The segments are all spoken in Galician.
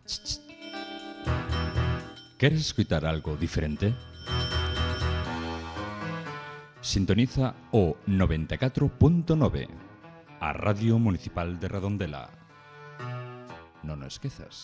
¿Queres escutar algo diferente? Sintoniza o 94.9, a Radio Municipal de Redondela. Non o esquezas.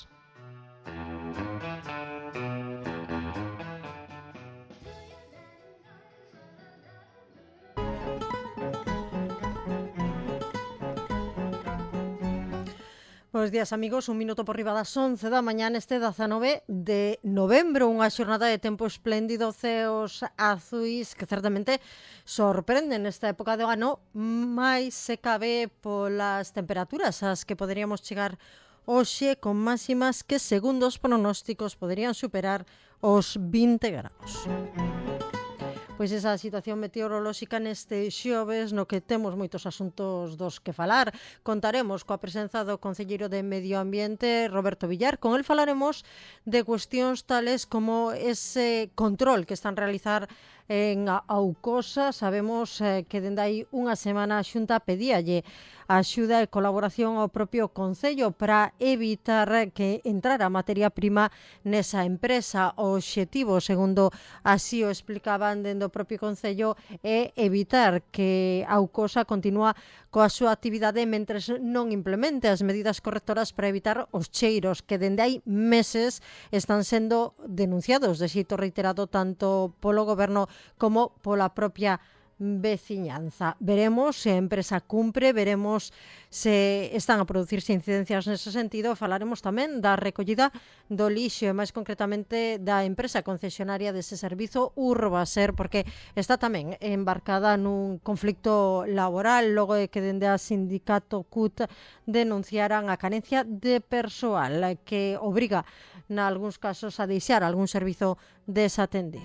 Buenos días, amigos. Un minuto por riba das 11 da mañá neste 19 de novembro. Unha xornada de tempo espléndido, ceos azuis que certamente sorprenden nesta época do ano, máis se cabe polas temperaturas ás que poderíamos chegar hoxe, con máximas que, segundo os pronósticos, poderían superar os 20 graus. Pois esa situación meteorolóxica neste xoves no que temos moitos asuntos dos que falar. Contaremos coa presenza do concelleiro de Medio Ambiente, Roberto Villar. Con el falaremos de cuestións tales como ese control que están a realizar en Aucosa. Sabemos que dende aí unha semana a Xunta pedíalle axuda e colaboración ao propio Concello para evitar que entrara materia prima nesa empresa. O obxectivo, segundo así o explicaban dende o propio Concello, é evitar que Aucosa continúa coa súa actividade mentres non implemente as medidas correctoras para evitar os cheiros que dende hai meses están sendo denunciados de xeito reiterado tanto polo Goberno como pola propia veciñanza. Veremos se a empresa cumpre, veremos se están a producirse incidencias nese sentido. Falaremos tamén da recollida do lixo e máis concretamente da empresa concesionaria dese servizo Urbaser, porque está tamén embarcada nun conflicto laboral logo de que dende a sindicato CUT denunciaran a carencia de persoal que obriga nalgúns casos a deixar algún servizo desatendido.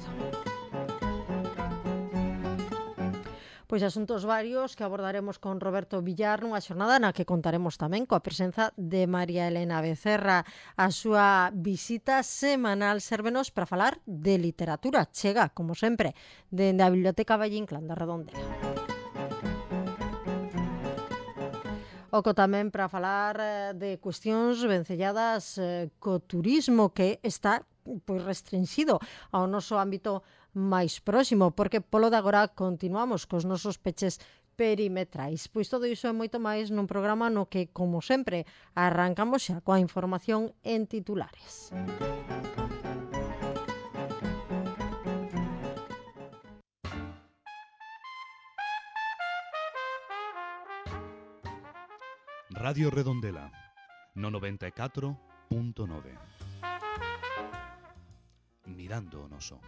Pois asuntos varios que abordaremos con Roberto Villar nunha xornada na que contaremos tamén coa presenza de María Elena Becerra. A súa visita semanal sérvenos para falar de literatura. Chega, como sempre, dende a Biblioteca Valle Inclán da Redondela. Oco tamén para falar de cuestións vencelladas co turismo que está restringido ao noso ámbito máis próximo, porque polo de agora continuamos cos nosos peches perimetrais. Pois todo iso e moito máis nun programa no que, como sempre, arrancamos xa coa información en titulares. Radio Redondela, no 94.9. Mirando o noso.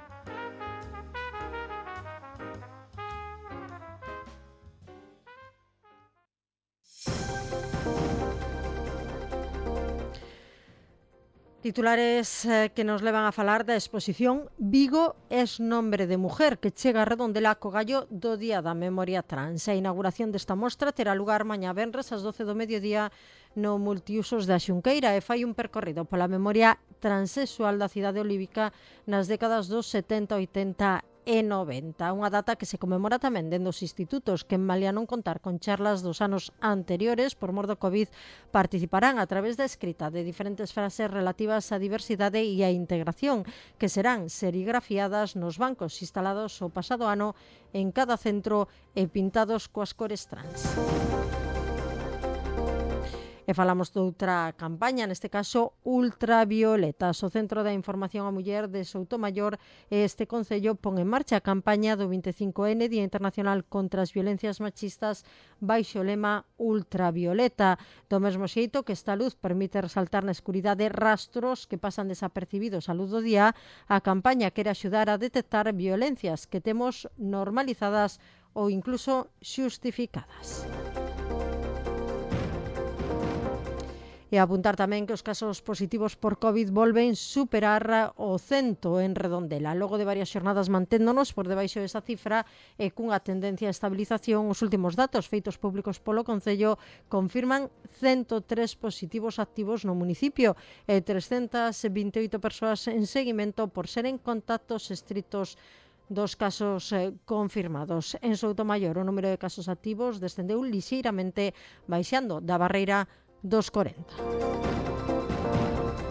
Titulares que nos levan a falar da exposición Vigo es nombre de mujer, que chega a Redondela co gallo do Día da Memoria Trans. A inauguración desta mostra terá lugar mañá venres ás 12 do mediodía no Multiusos da Xunqueira e fai un percorrido pola memoria transexual da cidade olívica nas décadas dos 70, 80 e 90. Unha data que se conmemora tamén dende os institutos que, malia non contar con charlas dos anos anteriores por mor do COVID, participarán a través da escrita de diferentes frases relativas á diversidade e á integración, que serán serigrafiadas nos bancos instalados o pasado ano en cada centro e pintados coas cores trans. E falamos doutra campaña, neste caso Ultravioletas. O Centro da Información á Muller de Soutomaior e este concello pon en marcha a campaña do 25N, Día Internacional contra as Violencias Machistas, baixo o lema Ultravioleta. Do mesmo xeito que esta luz permite resaltar na escuridade rastros que pasan desapercibidos á luz do día, a campaña quere axudar a detectar violencias que temos normalizadas ou incluso xustificadas. E apuntar tamén que os casos positivos por COVID volven superar o 100 en Redondela. Logo de varias xornadas manténdonos por debaixo desa cifra e cunha tendencia a estabilización, os últimos datos feitos públicos polo Concello confirman 103 positivos activos no municipio e 328 persoas en seguimento por seren contactos estritos dos casos confirmados. En Soutomaior o número de casos activos descendeu lixeiramente baixando da barreira dos 40.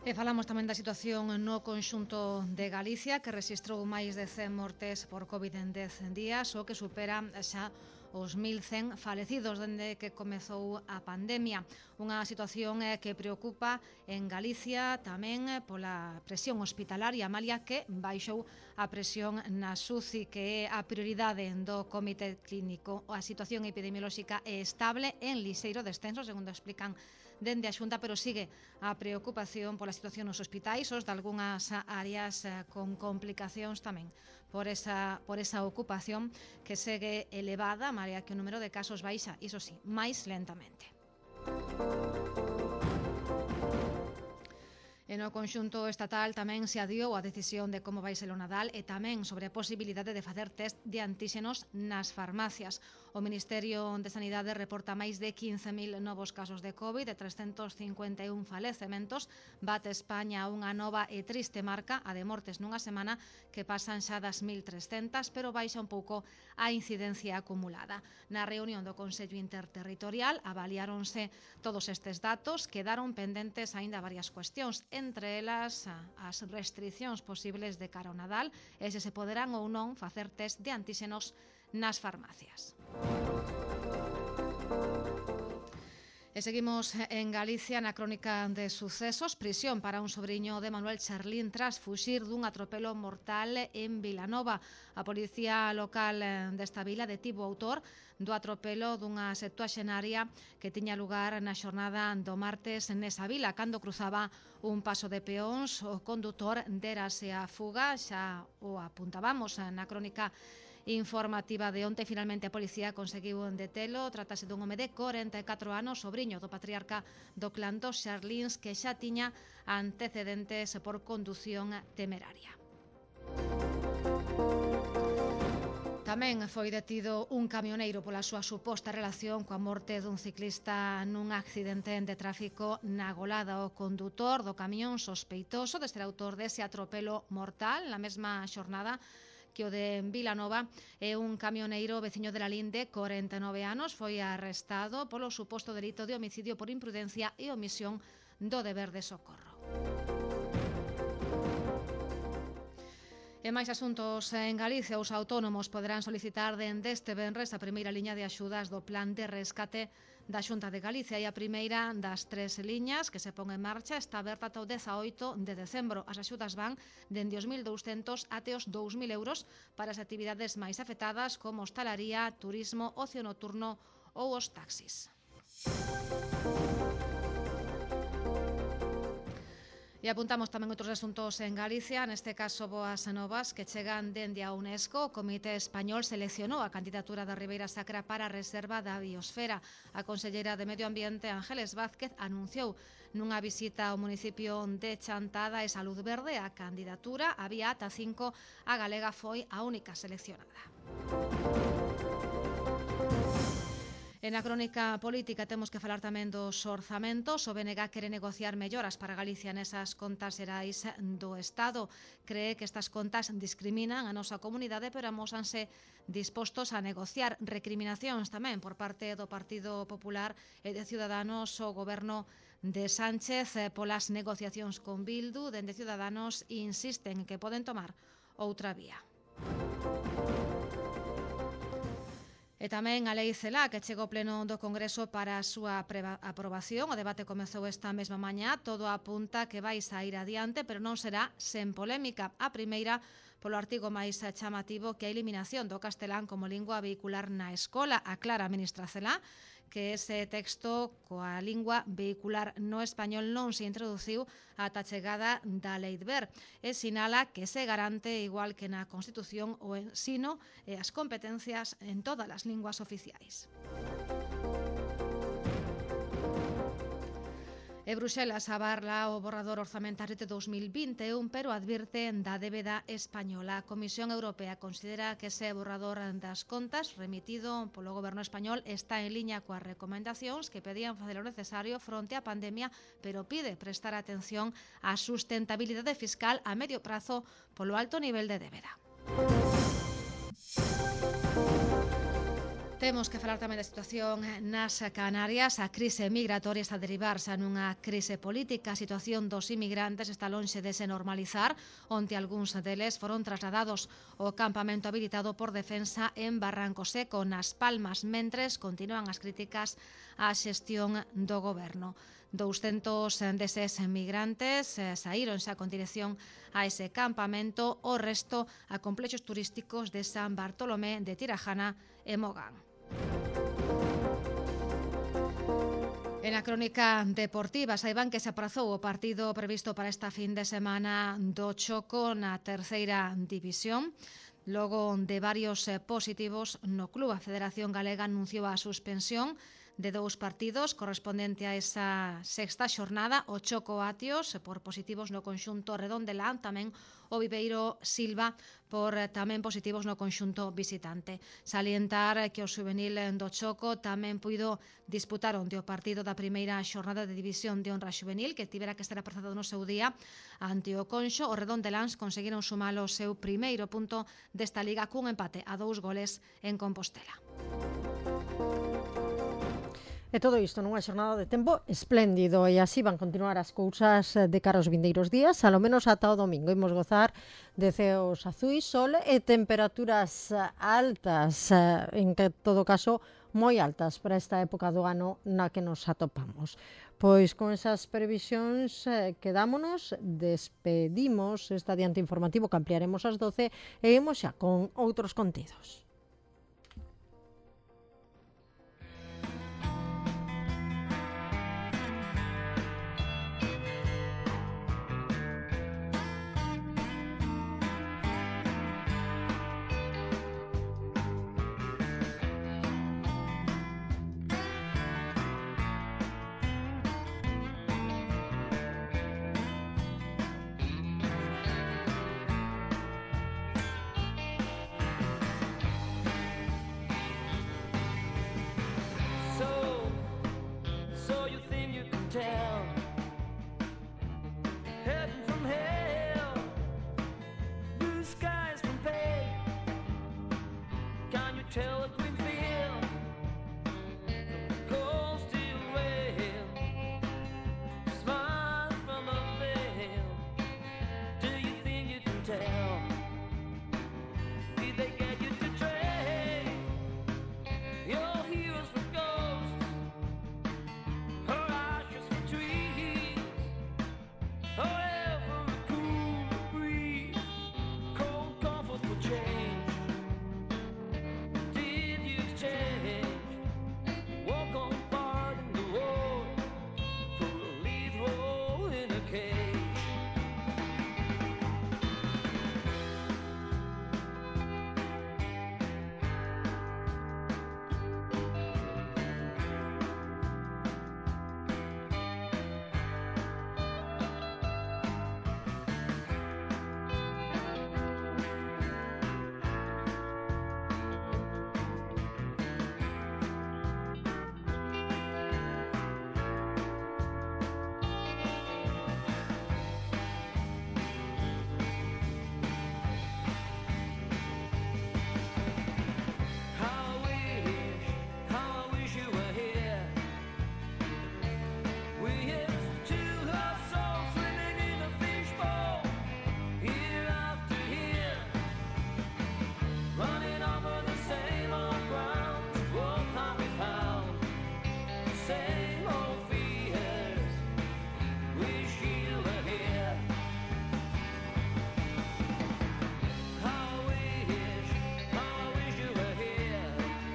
E falamos tamén da situación no conxunto de Galicia, que rexistrou máis de 100 mortes por COVID en 10 días, o que supera xa os 1.100 falecidos dende que comezou a pandemia. Unha situación que preocupa en Galicia tamén pola presión hospitalaria, malia que baixou a presión na SUCI, que é a prioridade do Comité Clínico. A situación epidemiolóxica é estable en lixeiro descenso, segundo explican dende a Xunta, pero sigue a preocupación pola situación nos hospitais, os de algunhas áreas con complicacións tamén por esa ocupación que segue elevada, malia que o número de casos baixa, iso sí, máis lentamente. E no conxunto estatal tamén se adiou a decisión de como vai ser o Nadal e tamén sobre a posibilidade de facer test de antíxenos nas farmacias. O Ministerio de Sanidade reporta máis de 15.000 novos casos de COVID e 351 falecementos. Bate España unha nova e triste marca, a de mortes nunha semana, que pasan xa das 1.300, pero baixa un pouco a incidencia acumulada. Na reunión do Consello Interterritorial avaliáronse todos estes datos, quedaron pendentes aínda varias cuestións, entre elas as restricións posibles de cara ao Nadal e se poderán ou non facer test de antíxenos nas farmacias. E seguimos en Galicia na crónica de sucesos. Prisión para un sobriño de Manuel Cherlín tras fuxir dun atropelo mortal en Vilanova. A policía local desta vila detivo o autor do atropelo dunha septuaxenaria que tiña lugar na xornada do martes nesa vila. Cando cruzaba un paso de peóns, o condutor derase a fuga, xa o apuntábamos na crónica informativa de onte. Finalmente a policía conseguiu detelo. Trátase dun home de 44 anos, sobriño do patriarca do clan dos Cherlíns, que xa tiña antecedentes por condución temeraria. Tamén foi detido un camioneiro pola súa suposta relación coa morte dun ciclista nun accidente de tráfico na Golada. O condutor do camión, sospeitoso de ser autor dese atropelo mortal na mesma xornada que o de Vilanova, é un camioneiro veciño de Lalín de 49 anos, foi arrestado polo suposto delito de homicidio por imprudencia e omisión do deber de socorro. E máis asuntos en Galicia. Os autónomos poderán solicitar dende este venres a primeira liña de axudas do plan de rescate da Xunta de Galicia, e a primeira das 3 liñas que se pon en marcha está aberta ata o 18 de decembro. As axudas van dende os 1.200 até os 2.000 euros para as actividades máis afectadas, como hostalaría, turismo, ocio nocturno ou os taxis. E apuntamos tamén outros asuntos en Galicia, neste caso boas novas que chegan dende a UNESCO. O Comité Español seleccionou a candidatura da Ribeira Sacra para a reserva da biosfera. A conselleira de Medio Ambiente, Ángeles Vázquez, anunciou nunha visita ao municipio de Chantada esa luz verde á candidatura. Había ata 5, a galega foi a única seleccionada. En a crónica política temos que falar tamén dos orzamentos. O BNG quere negociar melloras para Galicia nesas contas xerais do Estado. Cree que estas contas discriminan a nosa comunidade, pero amósanse dispostos a negociar. Recriminacións tamén por parte do Partido Popular e de Ciudadanos ao goberno de Sánchez polas negociacións con Bildu. Dende Ciudadanos insisten que poden tomar outra vía. E tamén a Lei Celaá, que chega ao pleno do Congreso para a súa aprobación. O debate comezou esta mesma mañá. Todo apunta que vai saír adiante, pero non será sen polémica. A primeira, polo artigo máis chamativo, que a eliminación do castelán como lingua vehicular na escola. Aclara a ministra Celaá que ese texto coa lingua vehicular no español non se introduciu ata a chegada da Lei Wert, e sinala que se garante, igual que na Constitución, o ensino e as competencias en todas as linguas oficiais. E Bruxelas abarla o borrador orzamentario de 2021, pero advirte da débeda española. A Comisión Europea considera que ese borrador das contas remitido polo goberno español está en liña coas recomendacións que pedían facer o necesario fronte á pandemia, pero pide prestar atención á sustentabilidade fiscal a medio prazo polo alto nivel de débeda. Temos que falar tamén da situación nas Canarias. A crise migratoria está a derivarse nunha crise política. A situación dos inmigrantes está lonxe de se normalizar, onde algúns deles foron trasladados ao campamento habilitado por Defensa en Barranco Seco, nas Palmas, mentres continúan as críticas á xestión do goberno. 200 deses migrantes saíron xa con dirección a ese campamento, o resto a complexos turísticos de San Bartolomé de Tirajana e Mogán. En a crónica deportiva, saiban que se aprazou o partido previsto para esta fin de semana do Choco na terceira división. Logo de varios positivos no club, a Federación Galega anunciou a suspensión de 2 partidos correspondente a esa sexta xornada, o Choco Atios por positivos no conxunto Redondelán, tamén o Viveiro Silva por tamén positivos no conxunto visitante. Salientar que o juvenil do Choco tamén puido disputar onde o partido da primeira xornada de división de honra juvenil, que tivera que estar aprazado no seu día ante o Conxo. O Redondeláns conseguiron sumar o seu primeiro punto desta liga cun empate a 2 goles en Compostela. E todo isto nunha xornada de tempo espléndido, e así van continuar as cousas de cara aos vindeiros días, alo menos ata o domingo. Imos gozar de ceos azuis, sol e temperaturas altas, en que todo caso moi altas para esta época do ano na que nos atopamos. Pois con esas previsións quedámonos, despedimos este adiante informativo que ampliaremos ás 12 e imos xa con outros contidos. So you think you can tell heaven from hell, blue skies from pale? Can you tell a green field from cold steel rail? Smile from a veil. Do you think you can tell? Did they get you to trade your heroes for ghosts? Her ashes for trees, however a cool breeze, cold comfort for change. Did you change? Walk on part in the road for a lead role in a cage. How I wish you were here. We used to have souls swimming in a fishbowl, year after year, running over the same old ground, walk not we found, same old fears. Wish you were here. How I wish you were here.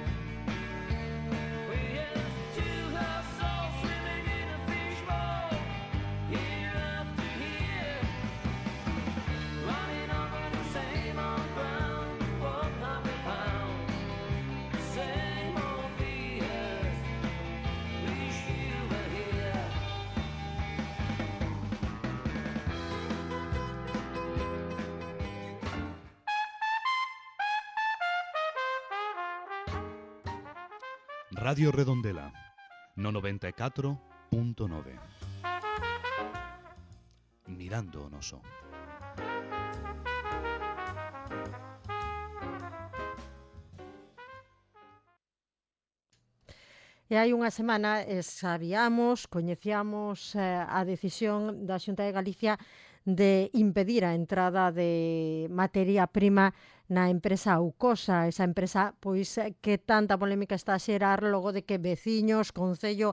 We used to have souls swimming in a fishbowl, year after year, running over the same old ground, walk not we found, same old fears. Wish you were here. Radio Redondela, no 94.9. Mirando o noso. E hai unha semana coñecíamos a decisión da Xunta de Galicia de impedir a entrada de materia prima na empresa Aucosa, esa empresa pois que tanta polémica está a xerar logo de que veciños, concello,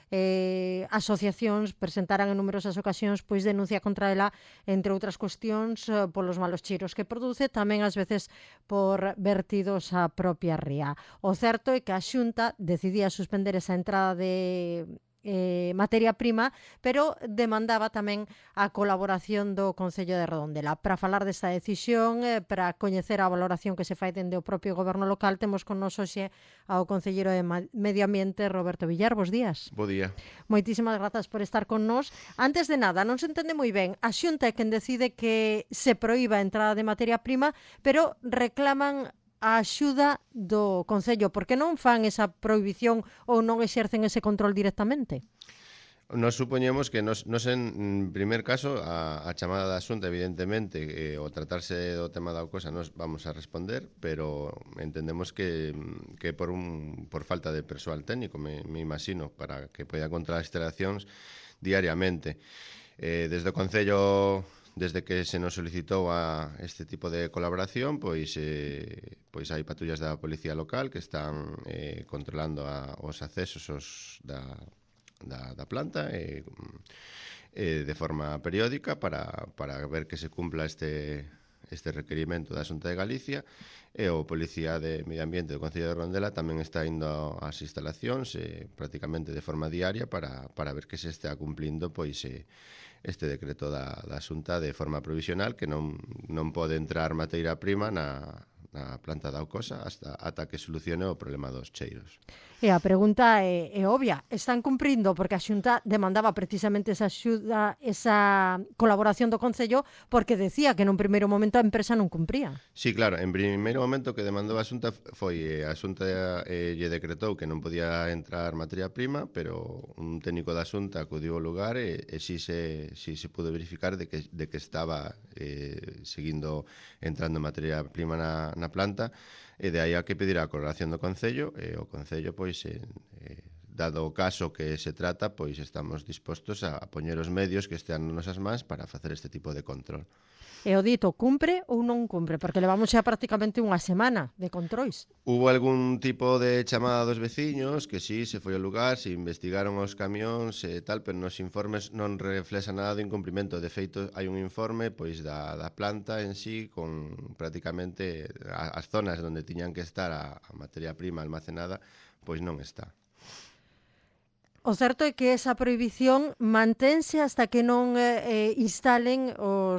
asociacións presentaran en numerosas ocasións pois denuncia contra ela, entre outras cuestións polos malos cheiros que produce, tamén ás veces por vertidos á propia ría. O certo é que a Xunta decidía suspender esa entrada de materia prima, pero demandaba tamén a colaboración do Concello de Redondela. Para falar desta decisión, para coñecer a valoración que se fai dende o propio goberno local, temos con nos hoxe ao Concelleiro de Medio Ambiente, Roberto Villar. Bos días. Bo día. Moitísimas grazas por estar con nos. Antes de nada, non se entende moi ben, a Xunta é quen decide que se proíba a entrada de materia prima, pero reclaman a axuda do Concello. Por que non fan esa prohibición ou non exercen ese control directamente? Nos supoñemos que nos en primer caso a chamada da Xunta, evidentemente, o tratarse do tema da Aucosa nos vamos a responder, pero entendemos que por falta de persoal técnico, me imagino, para que poida controlar as instalacións diariamente. Desde o Concello, desde que se nos solicitou a este tipo de colaboración, pois hai patrullas da Policía Local que están controlando os accesos da planta de forma periódica para ver que se cumpla este requerimento da Xunta de Galicia, e o Policía de Medio Ambiente do Concello de Redondela tamén está indo ás instalacións prácticamente de forma diaria para ver que se está cumplindo pois este decreto da Xunta de forma provisional, que non pode entrar materia prima na planta da Aucosa ata que solucione o problema dos cheiros. E a pregunta é obvia, están cumprindo porque a Xunta demandaba precisamente esa axuda, esa colaboración do Concello, porque decía que nun primeiro momento a empresa non cumpría. Sí, claro, en primeiro momento que demandou a Xunta foi a Xunta lle decretou que non podía entrar materia prima, pero un técnico da Xunta acudiu ao lugar e si se pudo verificar de que estaba seguindo entrando materia prima na planta, e de aí a que pedir a colaboración do Concello, e o Concello, pois, dado o caso que se trata, pois estamos dispostos a poñer os medios que estean nas nosas mans para facer este tipo de control. E o dito, cumpre ou non cumpre? Porque levamos xa prácticamente unha semana de controis. Hubo algún tipo de chamada dos veciños que sí, se foi ao lugar, se investigaron os camións e tal, pero nos informes non reflexa nada de incumprimento. De feito, hai un informe pois da planta en sí con prácticamente as zonas onde tiñan que estar a materia prima almacenada, pois non está. O certo é que esa prohibición mantense hasta que non instalen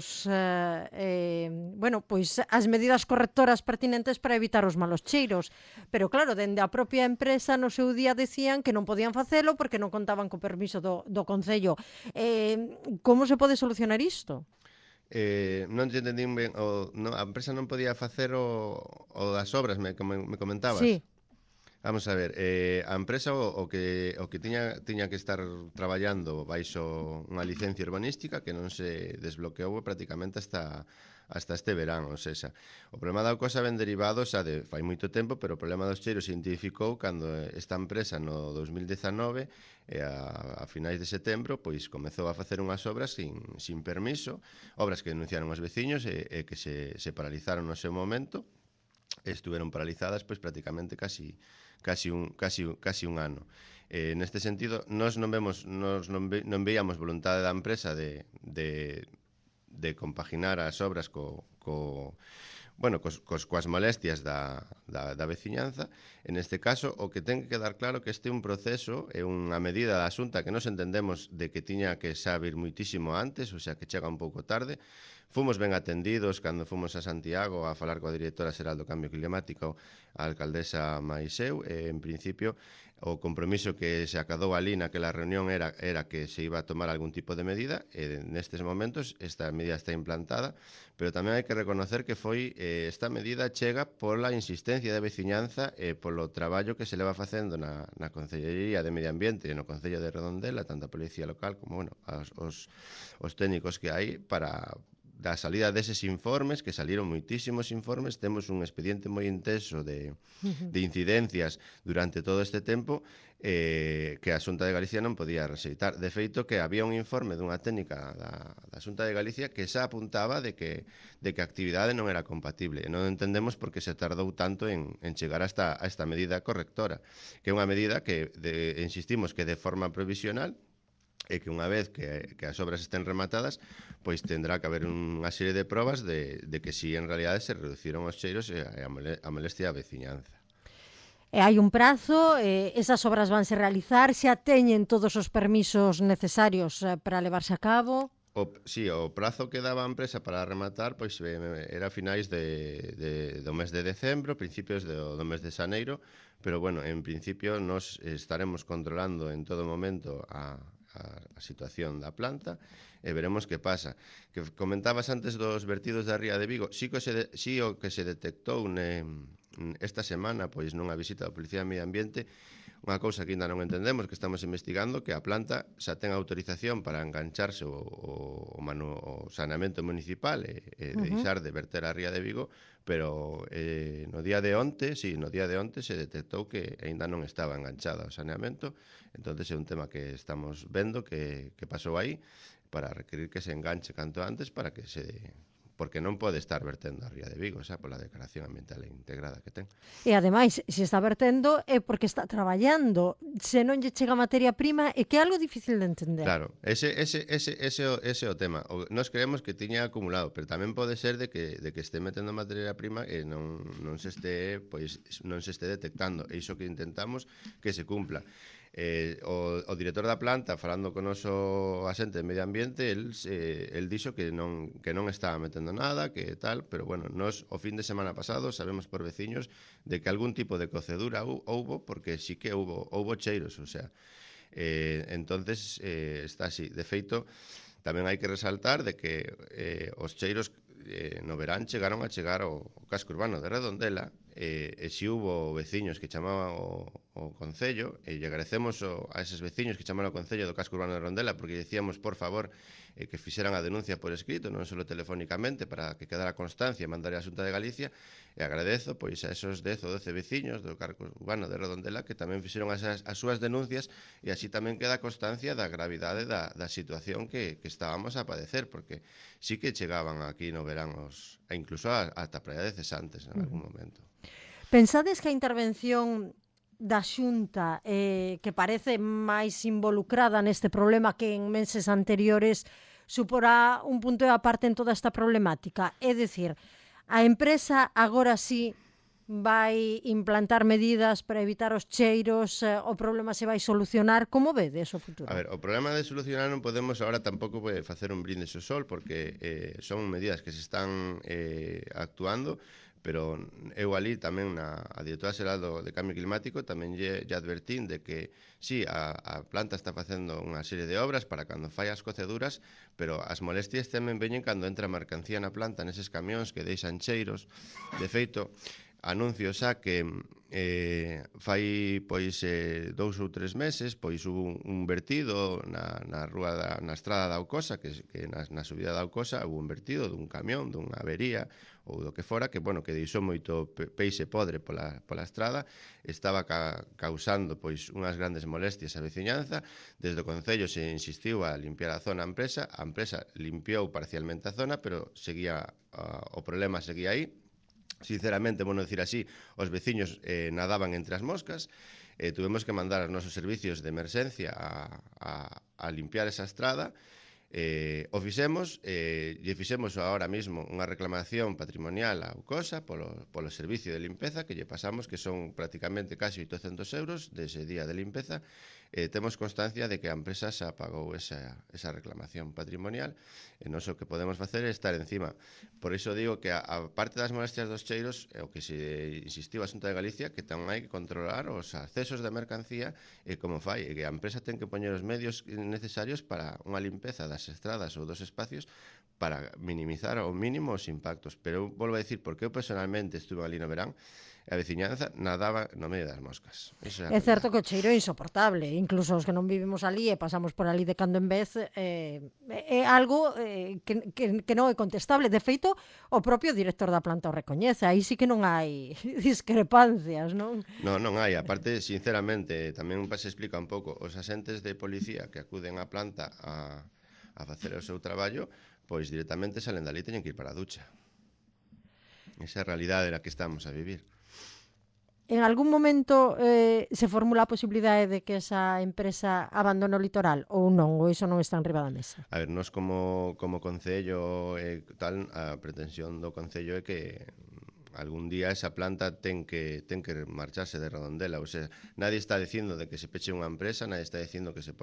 pois as medidas correctoras pertinentes para evitar os malos cheiros. Pero claro, dende a propia empresa no seu día decían que non podían facelo porque non contaban co permiso do Concello. Como se pode solucionar isto? Non te entendín ben, a empresa non podía facer o das obras, me comentabas? Sí. Vamos a ver, a empresa o que tiña que estar traballando baixo unha licencia urbanística que non se desbloqueou prácticamente hasta este verán, ou seja, o problema da Aucosa ven derivado xa de fai moito tempo, pero o problema dos cheiros se identificou cando esta empresa no 2019 a finais de setembro pois comezou a facer unhas obras sin permiso, obras que denunciaron os veciños e que se paralizaron no seu momento. Estuveron paralizadas pois prácticamente casi un ano. Neste sentido, nós non veíamos voluntade da empresa de compaginar as obras coas molestias da veciñanza. En este caso, o que ten que quedar claro que este é un proceso, é unha medida da Xunta que nos entendemos de que tiña que xa vir muitísimo antes, ou sea, que chega un pouco tarde. Fomos ben atendidos cando fomos a Santiago a falar coa directora xeral do Cambio Climático, a alcaldesa Maiseu, e en principio o compromiso que se acadou ali naquela reunión era que se iba a tomar algún tipo de medida, e nestes momentos esta medida está implantada, pero tamén hai que reconocer que esta medida chega pola insistencia da veciñanza e polo traballo que se leva facendo na Concellería de Medio Ambiente e no Concello de Redondela, tanto a Policía Local como os técnicos que hai para da salida deses informes, que saliron moitísimos informes, temos un expediente moi intenso de incidencias durante todo este tempo que a Xunta de Galicia non podía rexeitar. De feito, que había un informe dunha técnica da Xunta de Galicia que xa apuntaba de que a actividade non era compatible. Non entendemos por que se tardou tanto en chegar a esta medida correctora, que é unha medida que, insistimos, que de forma provisional, e que unha vez que as obras estén rematadas, pois tendrá que haber unha serie de probas de que si en realidade se reduciron os cheiros e a molestia á veciñanza. E hai un prazo, esas obras vanse realizar, xa teñen todos os permisos necesarios para levarse a cabo. O prazo que daba a empresa para rematar pois era a finais do mes de decembro, principios do mes de xaneiro, pero bueno, en principio nos estaremos controlando en todo momento a situación da planta e veremos que pasa. Que comentabas antes dos vertidos da ría de Vigo, si o que se detectou esta semana pois nunha visita da Policía de Medio Ambiente, unha cousa que ainda non entendemos, que estamos investigando, que a planta xa ten autorización para engancharse o saneamento municipal e deixar de verter a ría de Vigo, pero no día de onte se detectou que aínda non estaba enganchada ao saneamento. Entonces é un tema que estamos vendo que pasou aí para requerir que se enganche canto antes para que porque non pode estar vertendo a ría de Vigo, xa pola declaración ambiental integrada que ten. E ademais, se está vertendo é porque está traballando. Se non lle chega materia prima é que é algo difícil de entender. Claro, ese é o tema. Nós creemos que tiña acumulado, pero tamén pode ser de que este metendo materia prima e non se este detectando. E iso que intentamos que se cumpla. O director da planta, falando con noso asente de medio ambiente, el dixo que non estaba metendo nada, que tal, pero bueno, nós o fin de semana pasado sabemos por veciños de que algún tipo de cocedura houbo, porque sí que houbo cheiros, o sea, entonces está así. De feito, tamén hai que resaltar de que os cheiros no verán chegaron a chegar ao casco urbano de Redondela, e si hubo veciños que chamaban o Concello, e lle agradecemos a eses veciños que chamaron ao Concello do casco urbano de Redondela, porque decíamos, por favor, que fixeran a denuncia por escrito, non só telefónicamente, para que quedara constancia e mandar a Xunta de Galicia, e agradezo pois a esos 10 ou 12 veciños do casco urbano de Redondela que tamén fixeron as súas denuncias, e así tamén queda constancia da gravidade da situación que estábamos a padecer, porque sí que chegaban aquí no verán e incluso ata Praia de Cesantes en algún momento. Pensades que a intervención da Xunta, que parece máis involucrada neste problema que en meses anteriores, suporá un punto e aparte en toda esta problemática? É dicir, a empresa agora sí vai implantar medidas para evitar os cheiros, o problema se vai solucionar. Como vedes o futuro? A ver, o problema de solucionar non podemos agora tampouco facer un brindis ao sol, porque son medidas que se están actuando, pero eu ali tamén a directora xeral de Cambio Climático tamén lle advertín de que sí, a planta está facendo unha serie de obras para cando fai as coceduras, pero as molestias tamén veñen cando entra mercancía na planta neses camións que deixan cheiros. De feito, anuncio xa que fai pois 2 ou 3 meses pois hubo un vertido na rúa na estrada da Aucosa, que na subida da Aucosa hubo un vertido dun camión, dunha avería ou do que fora, que bueno, que deixou moito peixe podre pola estrada, estaba causando pois unhas grandes molestias á veciñanza. Desde o Concello se insistiu a limpiar a zona a empresa limpiou parcialmente a zona, pero o problema seguía aí. Sinceramente, bueno, decir así, os veciños nadaban entre as moscas, tuvemos que mandar os nosos servicios de emerxencia a limpiar esa estrada. O fixemos, lle fixemos ahora mismo unha reclamación patrimonial a Aucosa polo servicio de limpeza que lle pasamos, que son prácticamente casi 800 euros dese día de limpeza. Temos constancia de que a empresa xa pagou esa reclamación patrimonial, e non o que podemos facer é estar encima. Por iso digo que a parte das molestias dos cheiros, o que se insistiu a Xunta de Galicia, que tamén hai que controlar os accesos de mercancía e como fai, e que a empresa ten que poñer os medios necesarios para unha limpeza das estradas ou dos espacios para minimizar ao mínimo os impactos. Pero eu volvo a dicir, porque eu personalmente estuve ali no verán, a veciñanza nadaba no medio das moscas. Iso É certo realidade. que o cheiro é insoportable, incluso os que non vivimos ali e pasamos por ali de cando en vez, é algo que non é contestable. De feito, o propio director da planta o recoñece, aí sí que non hai discrepancias, non? Non hai, aparte, sinceramente, tamén se explica un pouco, os asentes de policía que acuden á planta a facer o seu traballo, pois directamente salen dali e teñen que ir para a ducha. Esa é a realidade na que estamos a vivir. En algún momento se formula a posibilidade de que esa empresa abandone o litoral ou non, ou iso non está en riba da mesa? A ver, nós como Concello tal, a pretensión do Concello é que algún día esa planta ten que marcharse de Redondela. O sea, nadie está dicindo de que se peche unha empresa, nadie está dicindo que se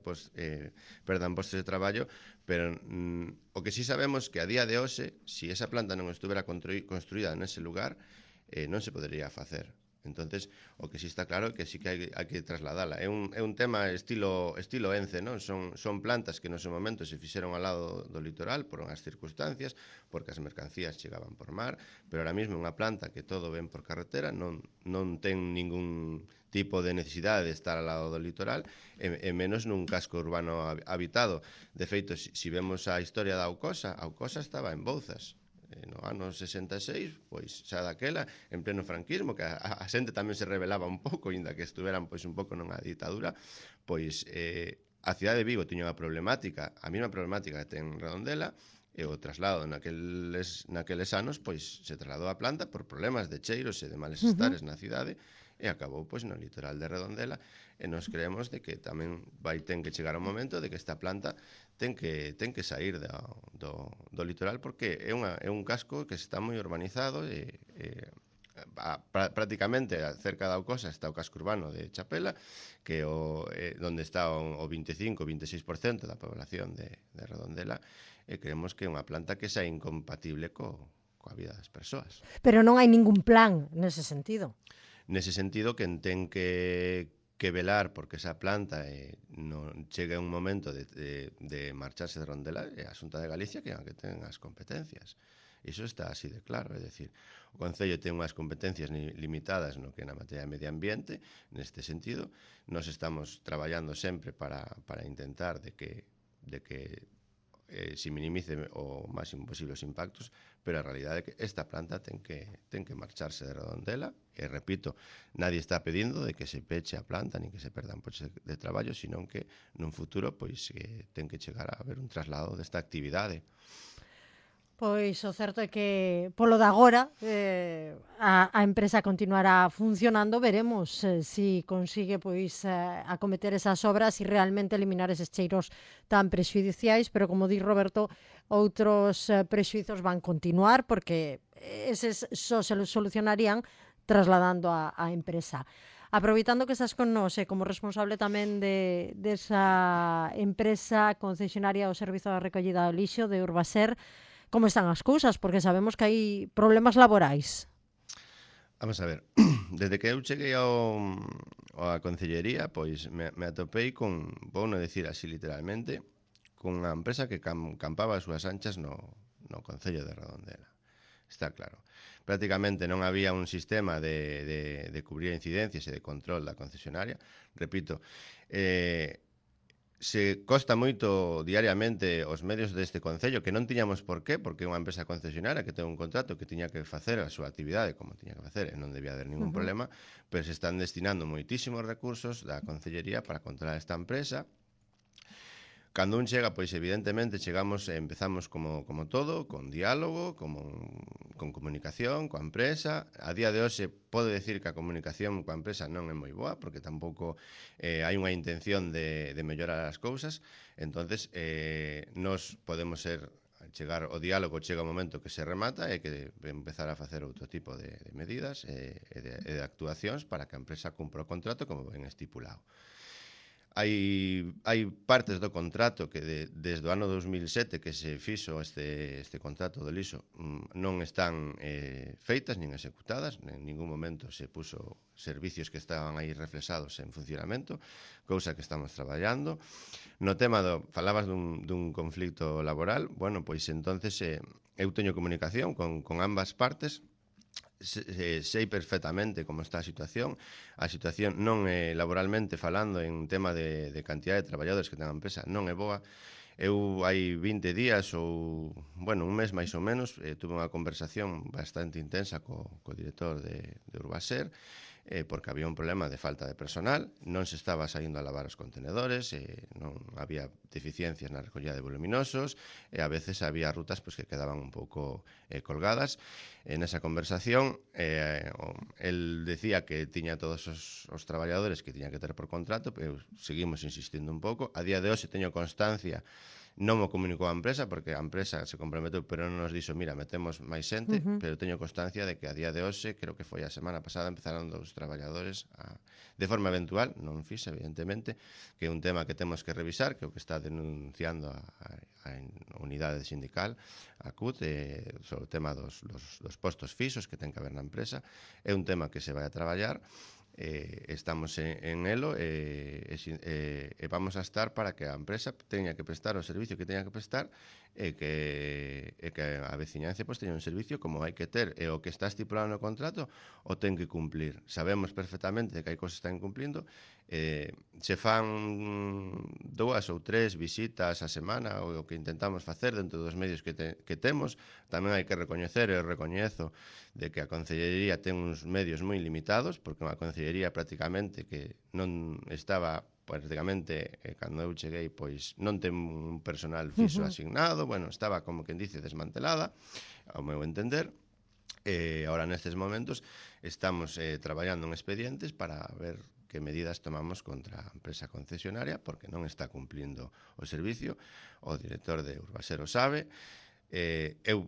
perdan postos de traballo, pero o que sí sabemos que a día de hoxe, si esa planta non estuvera construída nese lugar, non se podería facer. Entonces, o que sí está claro é que sí que hai que trasladala. É un tema estilo Ence, non? Son plantas que no seu momento se fixeron ao lado do litoral por unhas circunstancias, porque as mercancías chegaban por mar, pero ahora mesmo unha planta que todo ven por carretera, non ten ningún tipo de necesidade de estar ao lado do litoral, e menos nun casco urbano habitado. De feito, si vemos a historia da Aucosa estaba en Bouzas, no ano 66, pois xa daquela, en pleno franquismo, que a xente tamén se rebelaba un pouco, inda que estuveran pois un pouco nunha ditadura, pois a cidade de Vigo tiña unha problemática, a mesma problemática que ten Redondela, e o traslado naqueles anos, pois se trasladou a planta por problemas de cheiros e de malestares na cidade, e acabou pois no litoral de Redondela, e nos creemos de que tamén ten que chegar o momento de que esta planta ten que sair do litoral, porque é un casco que está moi urbanizado prácticamente cerca da Aucosa está o casco urbano de Chapela, que onde está o 25-26% da población de Redondela, e creemos que é unha planta que xa é incompatible coa vida das persoas. Pero non hai ningún plan nese sentido. Nese sentido, quen ten que velar porque esa planta non chegue un momento de marcharse de Rondela é a Xunta de Galicia, que é a que ten as competencias. Iso está así de claro, é dicir, o Concello ten unhas competencias limitadas no que é na materia de medio ambiente. Neste sentido, nós estamos traballando sempre para intentar de que se minimice o máximo posible os impactos, pero a realidade é que esta planta ten que marcharse de Redondela, e repito, nadie está pedindo de que se peche a planta ni que se perdan postos de traballo, senón que nun futuro pois ten que chegar a haber un traslado desta actividade. Pois o certo é que polo de agora a empresa continuará funcionando, veremos si consigue pois acometer esas obras e realmente eliminar eses cheiros tan prexudiciais, pero como di Roberto, outros prexuizos van continuar porque eses só se solucionarían trasladando a empresa. Aproveitando que estás con nós como responsable tamén desa empresa concesionaria ao Servizo de Recollida do Lixo de Urbaser, como están as cousas, porque sabemos que hai problemas laborais. Vamos a ver, desde que eu cheguei á Concellería, pois me atopei con, vou non dicir así literalmente, con unha empresa que campaba as súas anchas no Concello de Redondela. Está claro. Prácticamente non había un sistema de cubrir incidencias e de control da concesionaria. Repito, se costa moito diariamente os medios deste Concello, que non tiñamos por qué, porque é unha empresa concesionaria que ten un contrato que tiña que facer a súa actividade como tiña que facer, e non debía haber ningún problema, pero se están destinando moitísimos recursos da Concellería para controlar esta empresa. Cando un chega, pois evidentemente chegamos e empezamos como todo, con diálogo, con comunicación coa empresa. A día de hoxe pode decir que a comunicación coa empresa non é moi boa, porque tampouco hai unha intención de mellorar as cousas. Entonces, nos podemos chegar o diálogo, chega o momento que se remata e que empezar a facer outro tipo de medidas e de actuacións para que a empresa cumpra o contrato como ben estipulado. Hai partes do contrato que desde o ano 2007 que se fixo este contrato do lixo non están feitas nin executadas, en ningún momento se puso servicios que estaban aí reflexados en funcionamento, cousa que estamos traballando. No tema falabas dun conflicto laboral, bueno, pois entonces eu teño comunicación con ambas partes. sei perfectamente como está a situación. A situación non é laboralmente falando en tema de cantidad de traballadores que ten a empresa, non é boa. Eu hai 20 días ou, bueno, un mes máis ou menos, tuve unha conversación bastante intensa co director de Urbaser, porque había un problema de falta de personal, non se estaba saindo a lavar os contenedores, non había deficiencias na recollida de voluminosos, e a veces había rutas pois, que quedaban un pouco colgadas. Nesa conversación, el decía que tiña todos os traballadores que tiña que ter por contrato, pero seguimos insistindo un pouco. A día de hoxe teño constancia. Non mo comunicou a empresa porque a empresa se comprometeu, pero non nos dixo, mira, metemos máis xente, pero teño constancia de que a día de hoxe, creo que foi a semana pasada, empezaron 2 traballadores de forma eventual, non fixa, evidentemente, que é un tema que temos que revisar, que é o que está denunciando a unidade sindical, a CUT, sobre o tema dos postos fixos que ten que haber na empresa. É un tema que se vai a traballar, estamos en elo e vamos a estar para que a empresa teña que prestar o servicio que teña que prestar e que a veciñanza pois, teña un servicio como hai que ter, e o que está estipulado no contrato o ten que cumplir. Sabemos perfectamente que hai cosas que están cumplindo, se fan 2 ou 3 visitas a semana, o que intentamos facer dentro dos medios que temos. Tamén hai que recoñecer, e recoñezo, de que a Concellería ten uns medios moi limitados, porque unha Concellería prácticamente que non estaba prácticamente, cando eu cheguei, pois non ten un personal fixo asignado, bueno, estaba como quen dice desmantelada, ao meu entender. Ahora nestes momentos estamos traballando en expedientes para ver que medidas tomamos contra a empresa concesionaria porque non está cumplindo o servicio. O director de Urbaser o sabe. Eu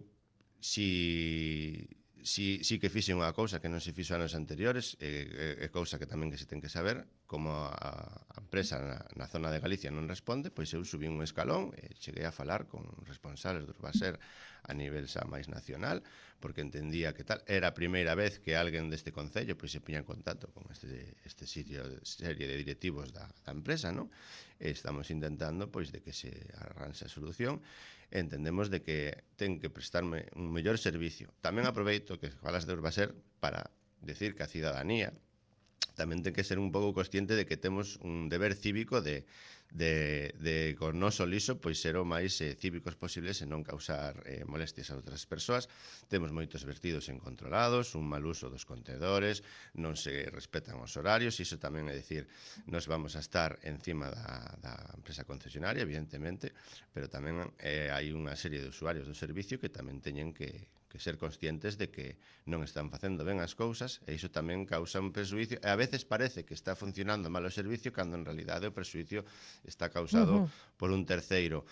si que fixe unha cousa que non se fixo anos anteriores, cousa que tamén que se ten que saber, como a empresa na zona de Galicia non responde, pois eu subí un escalón e cheguei a falar con responsables do Urbaser a nivel xa máis nacional, porque entendía que tal, era a primeira vez que alguén deste concello pois se piña en contacto con este serie de directivos da empresa, non? E estamos intentando pois de que se arranxe a solución. Entendemos de que ten que prestarme un mellor servicio. Tamén aproveito que falas de Urbaser para decir que a cidadanía tamén ten que ser un pouco consciente de que temos un deber cívico de con noso liso pois ser o máis cívicos posibles e non causar molestias a outras persoas. Temos moitos vertidos incontrolados, un mal uso dos contenedores, non se respetan os horarios, iso tamén é dicir, nos vamos a estar encima da empresa concesionaria, evidentemente, pero tamén hai unha serie de usuarios do servicio que tamén teñen que ser conscientes de que non están facendo ben as cousas, e iso tamén causa un presuicio, e a veces parece que está funcionando mal o servicio cando en realidade o presuicio está causado por un terceiro.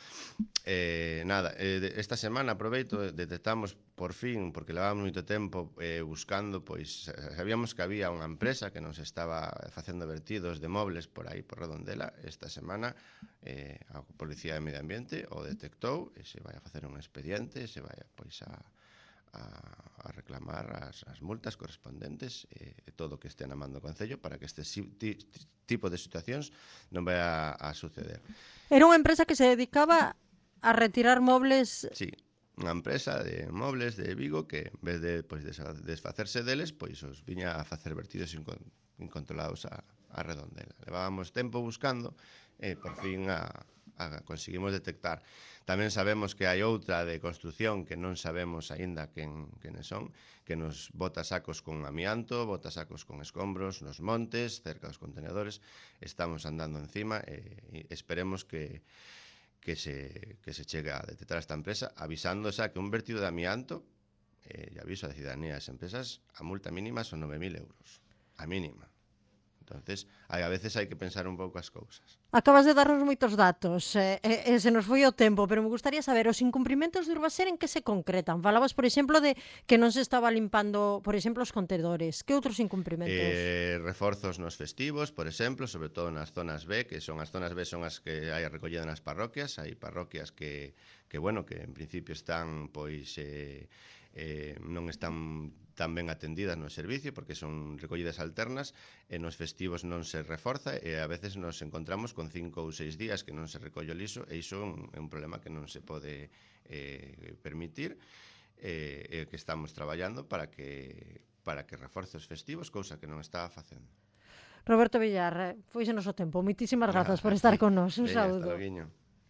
Esta semana aproveito, detectamos por fin, porque levábamos moito tempo buscando, pois sabíamos que había unha empresa que nos estaba facendo vertidos de mobles por aí, por Redondela. Esta semana a Policía de Medio Ambiente o detectou e se vai a facer un expediente, se vai pois a reclamar as multas correspondentes e todo o que este na man do Concello para que este tipo de situacións non vai a suceder. Era unha empresa que se dedicaba a retirar mobles. Sí, unha empresa de mobles de Vigo que en vez de pois, desfacerse deles, pois os viña a facer vertidos incontrolados a Redondela. Levábamos tempo buscando e por fin conseguimos detectar. Tamén sabemos que hai outra de construción que non sabemos aínda quenes son, que nos bota sacos con amianto, bota sacos con escombros nos montes, cerca dos contenedores. Estamos andando encima e esperemos que se chegue a detectar esta empresa, avisando xa que un vertido de amianto, e aviso a cidadanía das empresas, a multa mínima son 9.000 euros. A mínima. Entonces, a veces hai que pensar un pouco as cousas. Acabas de darnos moitos datos e se nos foi o tempo, pero me gustaría saber os incumprimentos de Urbaser en que se concretan. Falabas, por exemplo, de que non se estaba limpando, por exemplo, os contenedores. Que outros incumprimentos? Reforzos nos festivos, por exemplo, sobre todo nas zonas B, que son as zonas B son as que hai recollida nas parroquias. Hai parroquias que en principio están pois non están tan ben atendidas no servicio porque son recollidas alternas, e nos festivos non se reforza e a veces nos encontramos con 5 ou 6 días que non se recolle o liso, e iso é un problema que non se pode permitir, que estamos traballando para que para que reforce os festivos, cousa que non está facendo. Roberto Villar, foíxenos o tempo. Moitísimas grazas por estar con nos. Un Veña, hasta saúdo. loguiño.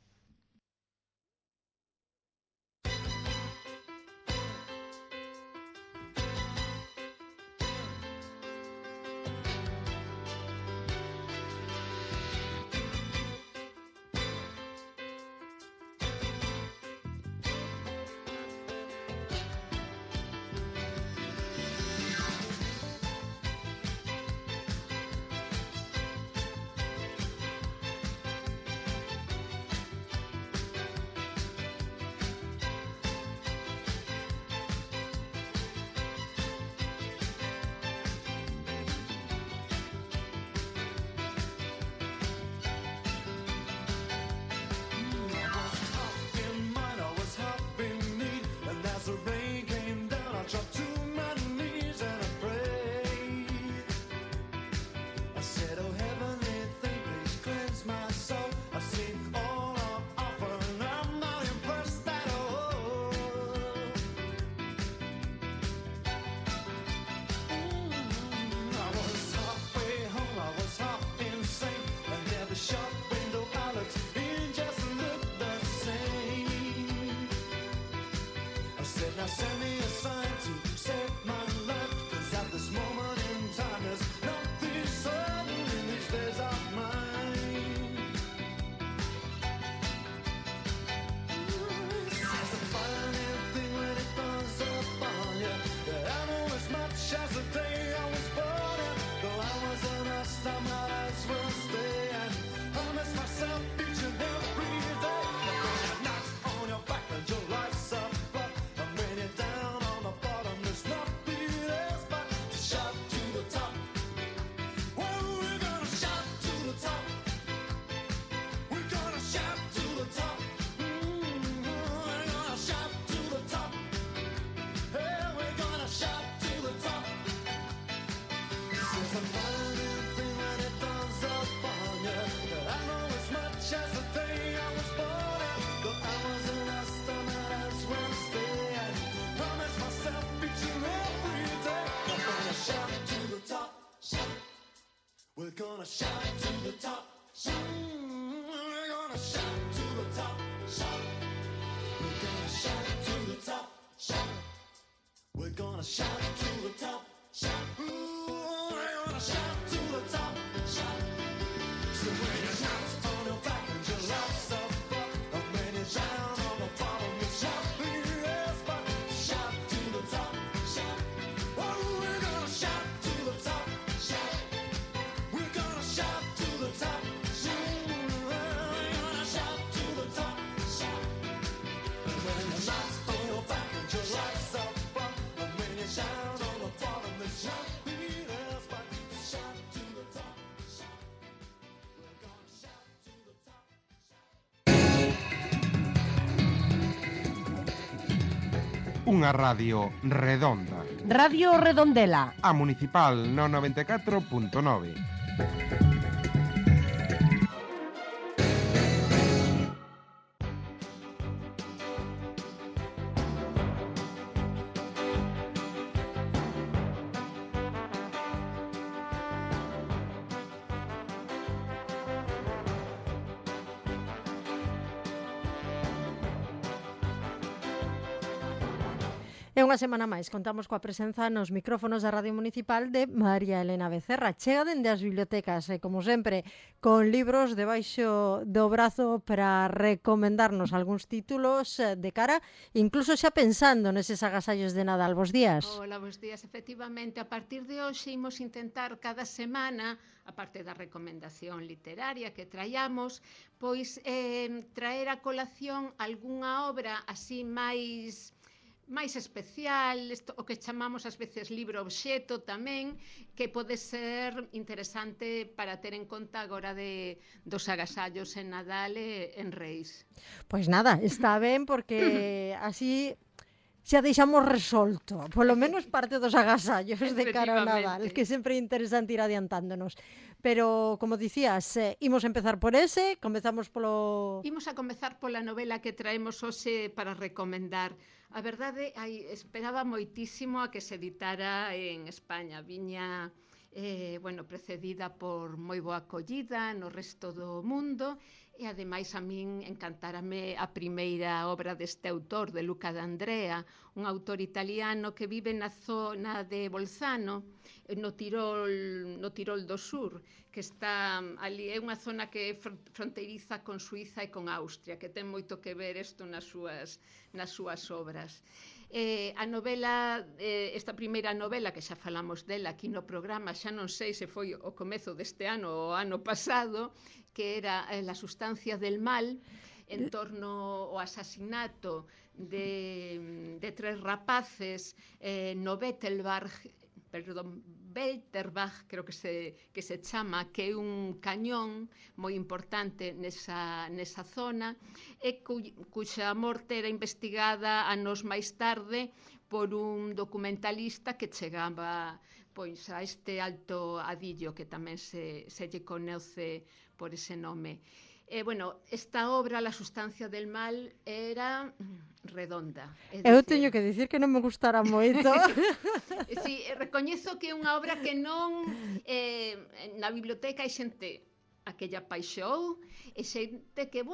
Now send me a sign to save my life, 'cause at this moment in time there's nothing certain in these days of mine. It's a funny thing when it comes upon you, that I know as much as the day I was born, and though I wasn't asked, I might as well stay and promise myself each and every day that when you're not on your back and your life's up, but when you're down on the bottom, there's nothing else but to shout to the top. Well, we're gonna shout to the top. We're gonna shout to the top. We're gonna shout to the top. Hey, we're gonna shout to the top. It's a funny thing when it dawns upon you, that I know as much as the day I was born, and though I wasn't asked, I might as well stay and promise myself each and every day that we're gonna shout to the top, shout. We're gonna shout to the top, shout. We're gonna shout to the top, shout. We're gonna shout to the top, shout. We're gonna shout to the top, shout. Ooh, we're gonna shout to the top, shout. So when you're not on your back and your life's up, and when you're down on the bottom, you shout the yes, but shout to the top, shout. Oh, we're gonna shout to the top, shout. We're gonna shout to the top, shout. We're gonna shout to the top, shout. And when you're not on your back and your life's up, and when you're down on the bottom, you shout the yes, but shout to the top, shout. We're gonna shout to the top. Unha radio redonda. Radio Redondela. A Municipal no 94.9. E unha semana máis contamos coa presenza nos micrófonos da Radio Municipal de María Elena Becerra. Chega dende as bibliotecas, e como sempre, con libros debaixo do brazo para recomendarnos algúns títulos de cara, incluso xa pensando neses agasallos de Nadal. Bos días. Hola, bos días. Efectivamente, a partir de hoxe imos intentar cada semana, a parte da recomendación literaria que traíamos, pois traer a colación algunha obra así máis especial, isto, o que chamamos ás veces libro obxeto tamén, que pode ser interesante para ter en conta agora dos agasallos en Nadal e en Reis. Pois nada, está ben porque así xa deixamos resolto, polo menos parte dos agasallos de cara ao Nadal, que sempre é interesante ir adiantándonos. Pero, como dicías, imos empezar por ese, comezamos polo... Imos a comezar pola novela que traemos hoxe para recomendar. A verdade, esperaba moitísimo a que se editara en España. Viña precedida por moi boa acollida no resto do mundo e ademais a min encantárame a primeira obra deste autor, de Luca d'Andrea, un autor italiano que vive na zona de Bolzano, no Tirol do Sur, que está ali, é unha zona que é fronteiriza con Suiza e con Austria, que ten moito que ver isto nas súas obras. A novela, esta primeira novela, que xa falamos dela aquí no programa, xa non sei se foi o comezo deste ano ou o ano pasado, que era La sustancia del mal, en torno ao asasinato de tres rapaces no Belterbach, creo que se chama, que é un cañón moi importante nesa zona, e cuxa morte era investigada anos máis tarde por un documentalista que chegaba pois a este Alto Adillo, que tamén se lle conoce por ese nome. Esta obra, La sustancia del mal, era redonda. Eu teño que dicir que non me gustara moito. Sí, recoñezo que é unha obra que non... na biblioteca hai xente a que lle apaixou e xente que,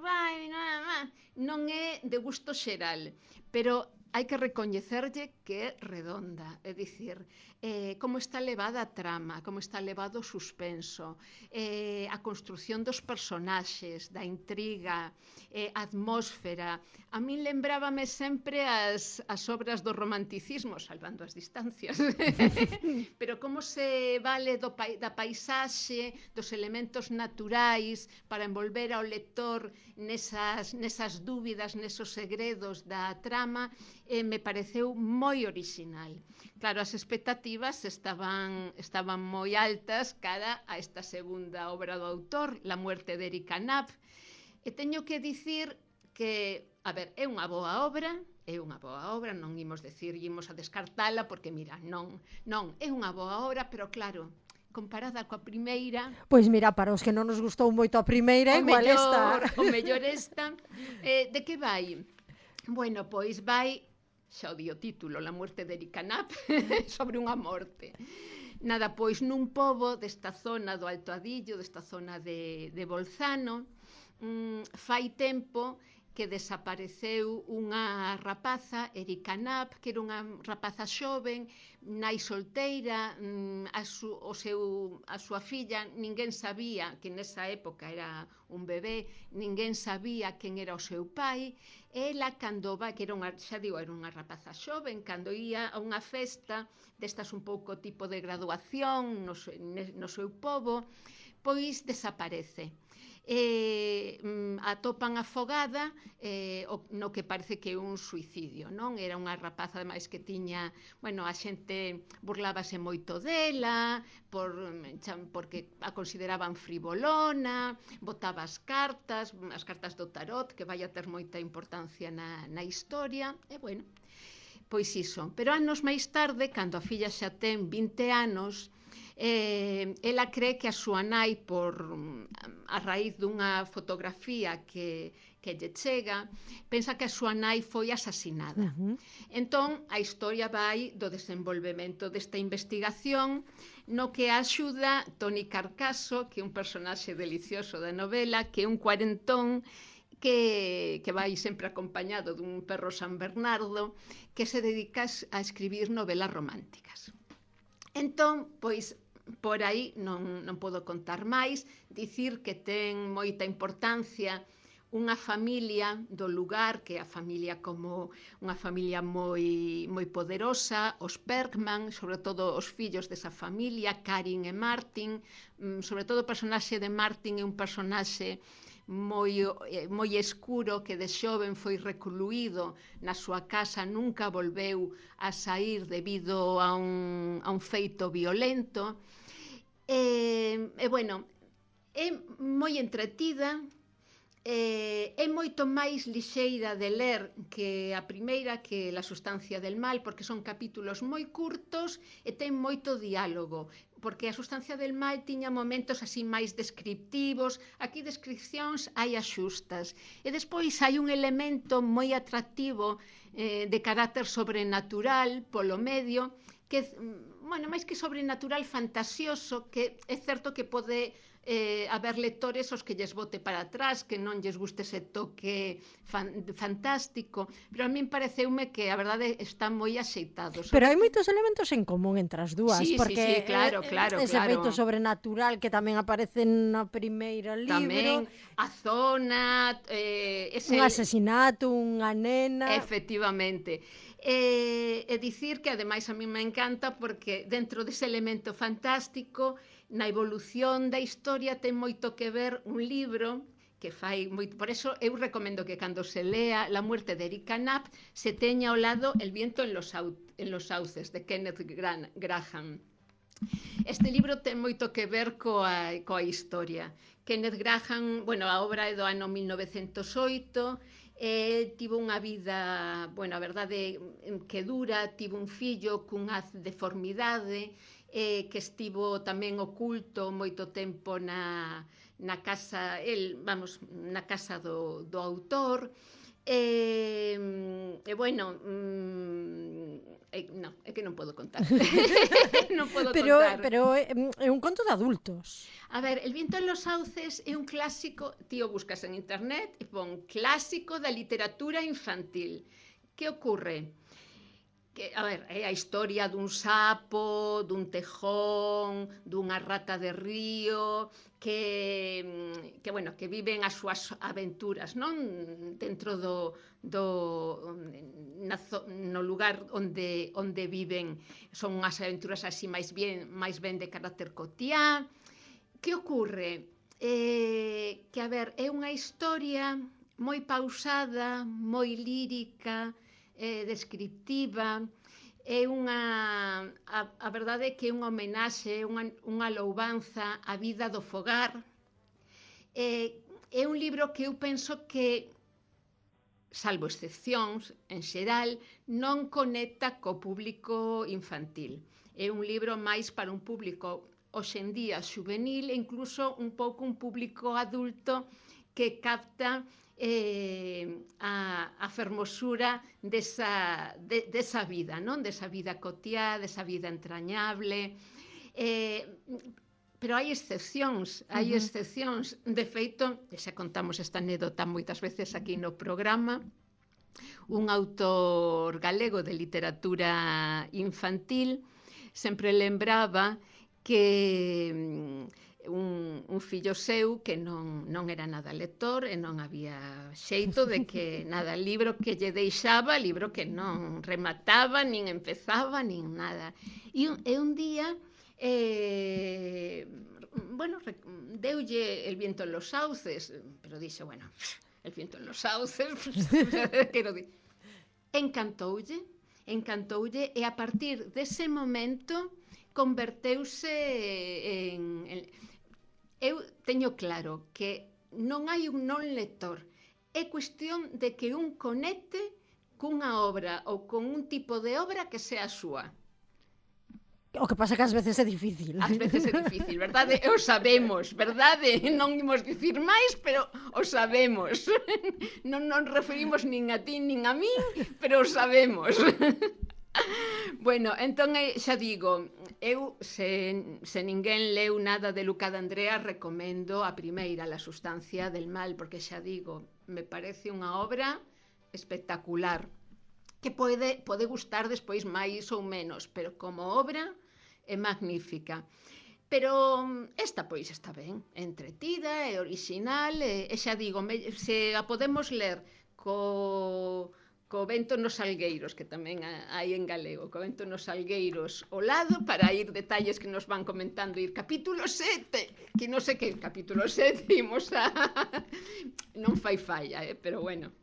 non é de gusto xeral, pero hai que recoñecerlle que é redonda, é dicir, como está levada a trama, como está levado o suspenso, a construción dos personaxes, da intriga, a atmósfera. A min lembrábame sempre as obras do romanticismo, salvando as distancias, pero como se vale da paisaxe, dos elementos naturais para envolver ao lector nesas dúbidas, nesos segredos da trama, me pareceu moi orixinal. Claro, as expectativas estaban moi altas cara a esta segunda obra do autor, La muerte de Erika Knapp, e teño que dicir que, a ver, é unha boa obra, non imos a descartala, porque mira, non, é unha boa obra, pero claro, comparada coa primeira... Pois mira, para os que non nos gustou moito a primeira, igual esta... O mellor esta. De que vai? Bueno, pois vai, xa o di o título, La muerte de Erika Knapp, sobre unha morte. Nada, pois nun pobo desta zona do Alto Adillo, desta zona de Bolzano, fai tempo que desapareceu unha rapaza, Erika Knapp, que era unha rapaza xoven, nai solteira, a súa filla, ninguén sabía, que nesa época era un bebé, ninguén sabía quen era o seu pai, e ela, cando vai, que era unha rapaza xoven, cando ia a unha festa, destas un pouco tipo de graduación no seu pobo, pois desaparece. Atopan afogada no que parece que é un suicidio, non? Era unha rapaza ademais que tiña, a xente burlábase moito dela porque a consideraban frivolona, botaba as cartas do tarot, que vai a ter moita importancia na historia, e pois iso. Pero anos máis tarde, cando a filla xa ten 20 anos, ela cree que a súa nai, a raíz dunha fotografía que lle chega, pensa que a súa nai foi asasinada. Entón, a historia vai do desenvolvemento desta investigación, no que axuda Toni Carcaso, que é un personaxe delicioso da novela, que é un cuarentón que vai sempre acompañado dun perro San Bernardo, que se dedica a escribir novelas románticas. Entón, pois, por aí non podo contar máis, dicir que ten moita importancia unha familia do lugar, que é a familia como unha familia moi poderosa, os Bergman, sobre todo os fillos desa familia, Karin e Martin, sobre todo o personaxe de Martin é un personaxe moi escuro, que de xoven foi recluído na súa casa, nunca volveu a sair debido a un feito violento. É moi entretida, É moito máis lixeira de ler que a primeira, que La sustancia del mal, porque son capítulos moi curtos e ten moito diálogo, porque a sustancia del mal tiña momentos así máis descriptivos, aquí descripcións hai axustas, e despois hai un elemento moi atractivo de carácter sobrenatural polo medio, que, bueno, máis que sobrenatural, fantasioso, que é certo que pode haber lectores os que lles bote para atrás, que non lles guste ese toque fantástico, pero a min pareceume que a verdade está moi axeitado. Pero hai moitos elementos en común entre as dúas, Sí, porque claro. ese feito sobrenatural que tamén aparece na primeira libro, Tamén a zona, un asesinato, unha nena... Efectivamente. E dicir que ademais a mí me encanta porque dentro dese elemento fantástico, na evolución da historia ten moito que ver un libro que fai moito, por eso eu recomendo que cando se lea La muerte de Erika Knapp se teña ao lado El viento en los sauces, de Kenneth Graham. Este libro ten moito que ver coa historia. Kenneth Graham, bueno, a obra é do ano 1908, tivo unha vida, bueno, a verdade que dura, tivo un fillo cunha deformidade, que estivo tamén oculto moito tempo na casa, na casa do autor, bueno, non, é que non podo contar. Non podo contar. Pero é un conto de adultos. A ver, El viento en los sauces é un clásico, ti o buscas en internet e pon clásico da literatura infantil. Que ocorre? Que, a ver, é a historia dun sapo, dun tejón, dunha rata de río, que bueno, que viven as súas aventuras, non? Dentro no lugar onde viven. Son unhas aventuras así máis ben de carácter cotiá. Que ocorre? Que, a ver, é unha historia moi pausada, moi lírica, descriptiva, é a verdade é que é unha homenaxe, unha louvanza á vida do fogar. É un libro que eu penso que, salvo excepcións, en xeral, non conecta co público infantil. É un libro máis para un público hoxendía xuvenil e incluso un pouco un público adulto que capta a fermosura desa vida, non? Desa vida cotiá, desa vida entrañable. Pero hai excepcións, de feito, xa contamos esta anécdota moitas veces aquí no programa, un autor galego de literatura infantil sempre lembraba que un fillo seu que non era nada lector e non había xeito de que nada, libro que lle deixaba, libro que non remataba, nin empezaba, nin nada. E un día bueno, deulle El viento en los sauces, pero dixe, bueno, El viento en los sauces, quero dir, encantoulle e a partir dese momento converteuse en... Eu teño claro que non hai un non lector, é cuestión de que un conecte cunha obra ou con un tipo de obra que sea súa. O que pasa que ás veces é difícil. Ás veces é difícil, verdade? O sabemos, verdade? Non imos dicir máis, pero o sabemos. Non nos referimos nin a ti nin a min, pero o sabemos. Bueno, entón, xa digo, eu, se ninguén leu nada de Luca de Andrea, recomendo a primeira, La sustancia del mal, porque xa digo, me parece unha obra espectacular, que pode gustar despois máis ou menos, pero como obra é magnífica. Pero esta pois está ben, entretida, é orixinal, e xa digo, se a podemos ler co vento nos salgueiros, que tamén hai en galego, co vento nos salgueiros ao lado, para ir detalles que nos van comentando, ir capítulo 7, que non sei que capítulo 7 imos a... non fai falla, pero bueno.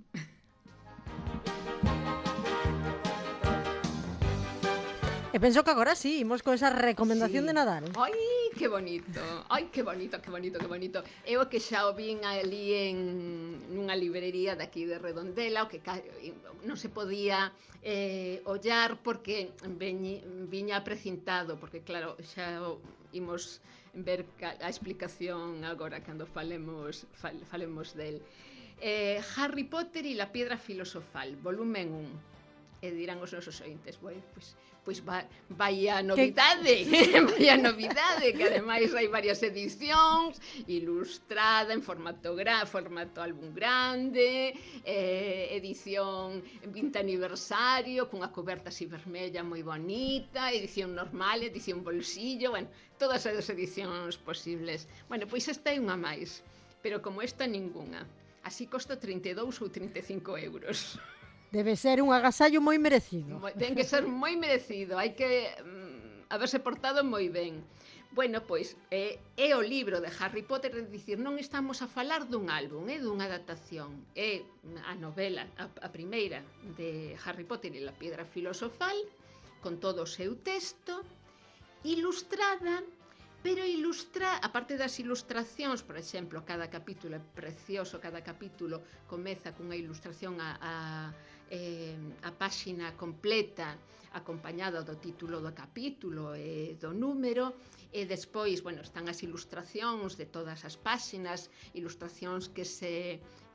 E penso que agora sí, imos con esa recomendación de Nadal. Ai, Que bonito. Ai, que bonito, que bonito, que bonito. Eu que xa o vin ali nunha librería daqui de Redondela, o que non se podía ollar porque viña precintado, porque claro, xa imos ver a explicación agora cando falemos del. Harry Potter e la piedra filosofal, volumen 1. E dirán os nosos ointes, pois vai a novidade, vai a novidade, que ademais hai varias edicións, ilustrada en formato álbum grande, edición 20 aniversario, cunha coberta así vermella moi bonita, edición normal, edición bolsillo, bueno, todas as edicións posibles. Bueno, pois esta é unha máis, pero como esta ningunha. Así costa 32 ou 35 euros. Debe ser un agasallo moi merecido. Ten que ser moi merecido, hai que haberse portado moi ben. Bueno, pois, é o libro de Harry Potter, é dicir, non estamos a falar dun álbum, dunha adaptación. É a novela, a primeira de Harry Potter e la piedra filosofal, con todo o seu texto, ilustrada, pero aparte das ilustracións, por exemplo, cada capítulo é precioso, cada capítulo comeza cunha ilustración a páxina completa, acompañada do título do capítulo e do número, e despois, bueno, están as ilustracións de todas as páxinas, ilustracións que se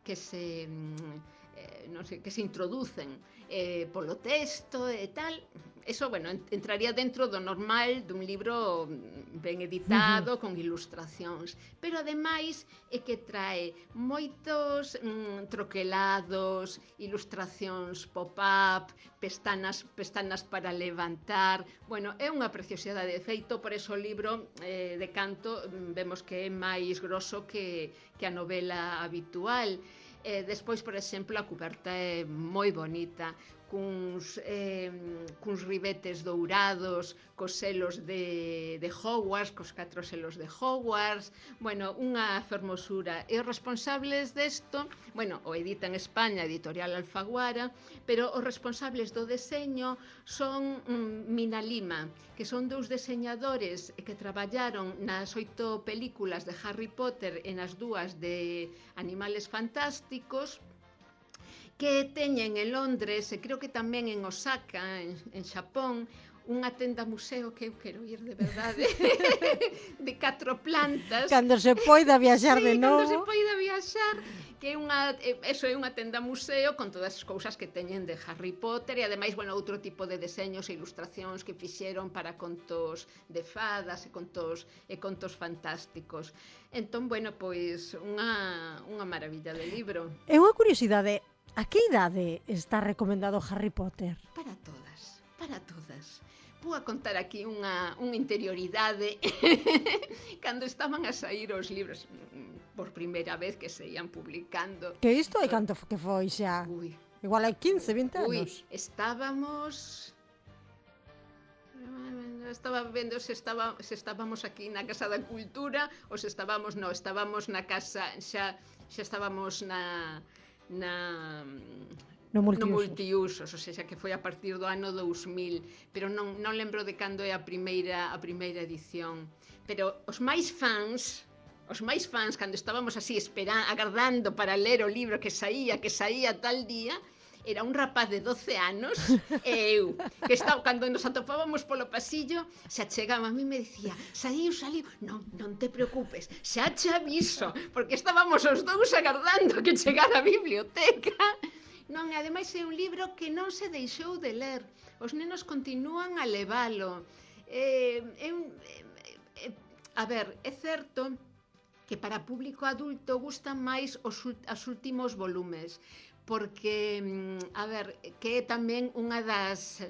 non sei, que se introducen polo texto e tal. Eso, bueno, entraría dentro do normal dun libro ben editado, con ilustracións. Pero, ademais, é que trae moitos troquelados, ilustracións pop-up, pestanas para levantar. Bueno, é unha preciosidade. De feito, por eso o libro de canto vemos que é máis grosso que a novela habitual. Despois, por exemplo, a coberta é moi bonita, cuns ribetes dourados, cos selos de Hogwarts, cos 4 selos de Hogwarts, bueno, unha fermosura. E os responsables desto, bueno, o edita en España, Editorial Alfaguara, pero os responsables do deseño son Mina Lima, que son 2 deseñadores que traballaron nas 8 películas de Harry Potter e nas 2 de Animales Fantásticos, que teñen en Londres e creo que tamén en Osaka, en Xapón, unha tenda museo que eu quero ir de verdade de 4 plantas. Cando se poida viaxar de novo. Cando se poida viaxar, que é unha tenda museo con todas as cousas que teñen de Harry Potter e ademais, bueno, outro tipo de deseños e ilustracións que fixeron para contos de fadas e contos fantásticos. Entón, bueno, pois unha maravilla de libro. É unha curiosidade. A que idade está recomendado Harry Potter? Para todas, para todas. Vou a contar aquí unha interioridade cando estaban a sair os libros por primeira vez que se ian publicando. Que isto hai canto que foi xa? Igual hai 15, 20 anos. Estaba vendo se estábamos aquí na Casa da Cultura ou se estábamos na casa, xa estábamos no multiusos, ou seja, que foi a partir do ano 2000, pero non lembro de cando é a primeira edición. Pero os máis fans, cando estábamos así agardando para ler o libro que saía tal día, era un rapaz de 12 anos e eu, que cando nos atopábamos polo pasillo, se achegaba a mí me dicía, saliu, non te preocupes, xa che aviso, porque estábamos os 2 agardando que chegara a biblioteca. Non, e ademais é un libro que non se deixou de ler, os nenos continúan a levalo. A ver, é certo que para público adulto gustan máis os últimos volumes, porque, a ver, que é tamén unha das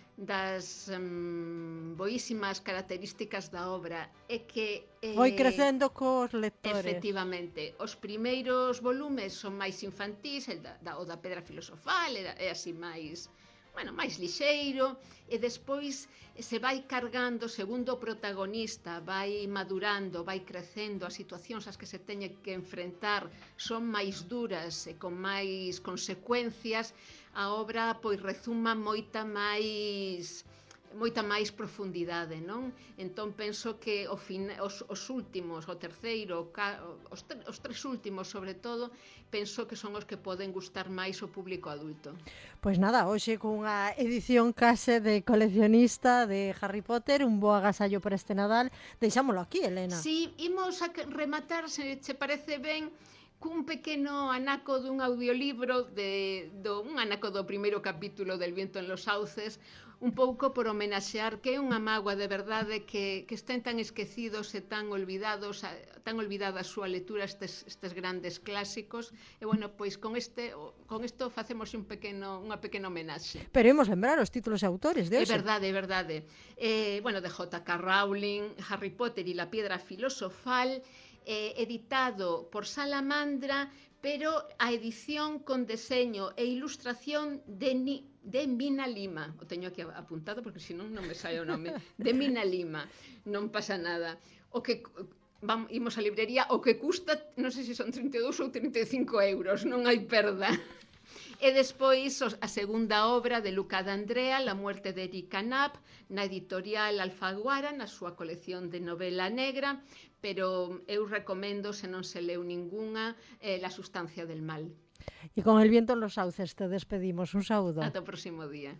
boísimas características da obra é que foi crecendo cos lectores. Efectivamente, os primeiros volumes son máis infantís, o da Pedra Filosofal é así máis lixeiro, e despois se vai cargando segundo o protagonista, vai madurando, vai crecendo, as situacións ás que se teñe que enfrentar son máis duras e con máis consecuencias. A obra pois rezuma moita máis moita máis profundidade, non? Entón penso que os últimos, o terceiro, os tres últimos sobre todo, penso que son os que poden gustar máis ao público adulto. Pois nada, hoxe cunha edición case de coleccionista de Harry Potter, un bo agasallo para este Nadal. Deixámolo aquí, Elena. Si, imos a rematar, se che parece ben, cun pequeno anaco dun audiolibro un anaco do primeiro capítulo del Viento en los Sauces, un pouco por homenaxear que é unha mágoa de verdade que estén tan esquecidos e tan olvidados, tan olvidada a súa lectura estes grandes clásicos, e bueno, pois con isto facemos unha pequena homenaxe. Pero imos lembrar os títulos e autores de É hoxe. verdade, é verdade. Bueno, de J.K. Rowling, Harry Potter y la piedra filosofal, editado por Salamandra, pero a edición con deseño e ilustración de Mina Lima. O teño aquí apuntado porque senón non me sae o nome. De Mina Lima. Non pasa nada. O que imos á librería, o que custa, non sei se son 32 ou 35 euros, non hai perda. E despois a segunda obra de Luca D'Andrea, La muerte de Erika Knapp, na editorial Alfaguara, na súa colección de novela negra, pero eu recomendo, se non se leu ningunha, La sustancia del mal. Y con el viento en los sauces te despedimos. Un saludo. Ata o próximo día.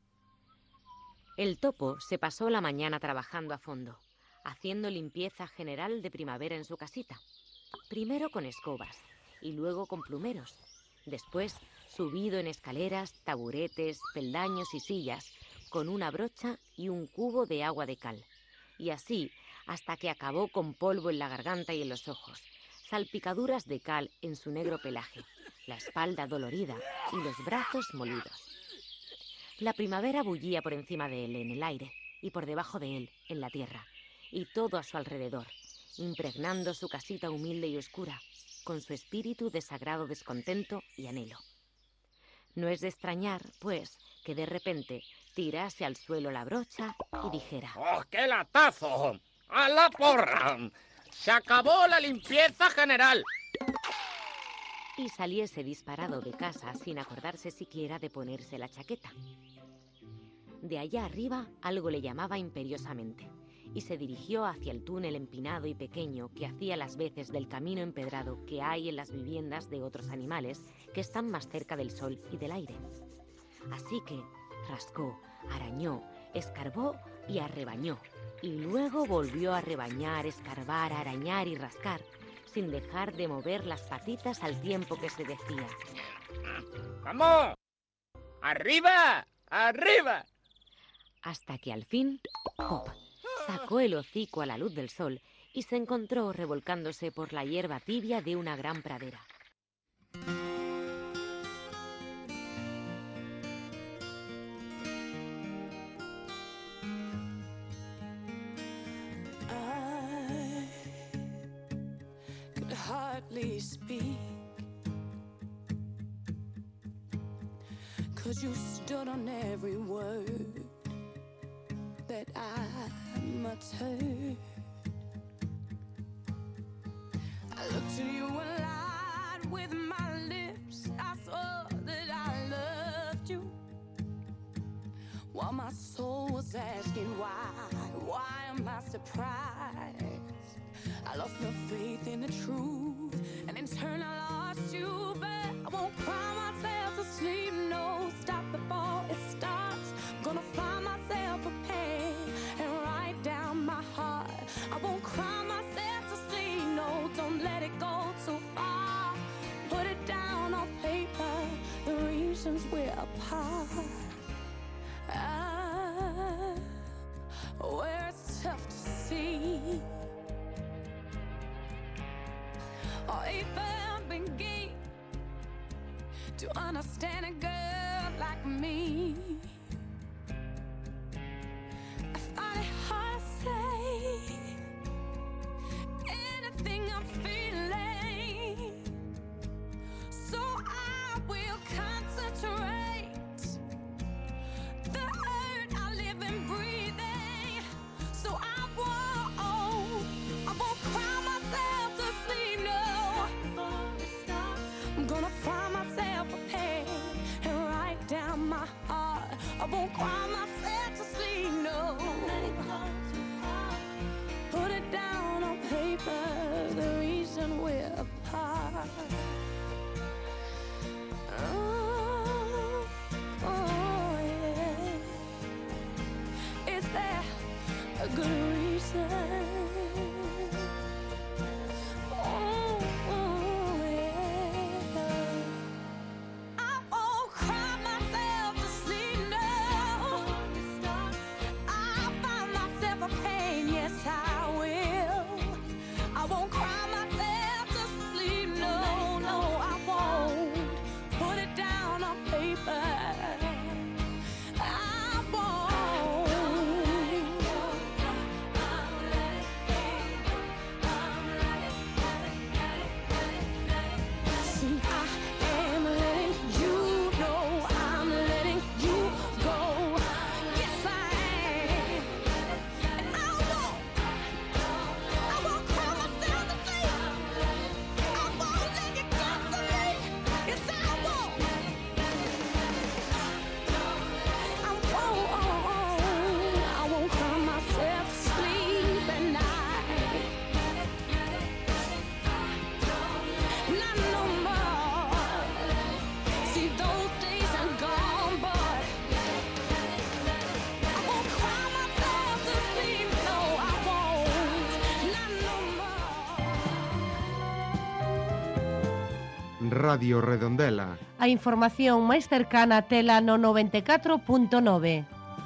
El topo se pasó la mañana trabajando a fondo, haciendo limpieza general de primavera en su casita. Primero con escobas y luego con plumeros. Después subido en escaleras, taburetes, peldaños y sillas, con una brocha y un cubo de agua de cal. Y así hasta que acabó con polvo en la garganta y en los ojos, salpicaduras de cal en su negro pelaje, la espalda dolorida y los brazos molidos. La primavera bullía por encima de él en el aire y por debajo de él en la tierra, y todo a su alrededor, impregnando su casita humilde y oscura, con su espíritu de sagrado descontento y anhelo. No es de extrañar, pues, que de repente tirase al suelo la brocha y dijera: ¡Oh, qué latazo! ¡A la porra! ¡Se acabó la limpieza general! Y saliese disparado de casa sin acordarse siquiera de ponerse la chaqueta. De allá arriba algo le llamaba imperiosamente, y se dirigió hacia el túnel empinado y pequeño que hacía las veces del camino empedrado que hay en las viviendas de otros animales que están más cerca del sol y del aire. Así que rascó, arañó, escarbó y arrebañó, y luego volvió a rebañar, escarbar, arañar y rascar, sin dejar de mover las patitas al tiempo que se decía: ¡Vamos! ¡Arriba! ¡Arriba! Hasta que al fin, ¡pop!, sacó el hocico a la luz del sol y se encontró revolcándose por la hierba tibia de una gran pradera. I could hardly speak, 'cause you stood on every word that I muttered. I looked to you and lied with my lips. I swore that I loved you, while my soul was asking why am I surprised? I lost my faith in the truth, and in turn I lost you, but I won't cry myself to sleep, no, stop before it starts. I'm gonna find myself a pen and write down my heart. I won't cry myself to sleep, no, don't let it go too far. Put it down on paper, the reasons we're apart. Where it's tough to see or even begin to understand a girl like me. I find it hard to say anything I'm feeling, so I will concentrate. The earth I live and breathing, so I won't cry myself to sleep, no. I'm gonna find myself a pen and write down my heart. I won't cry myself to sleep, no. Radio Redondela. A información máis cercana tela no 94.9.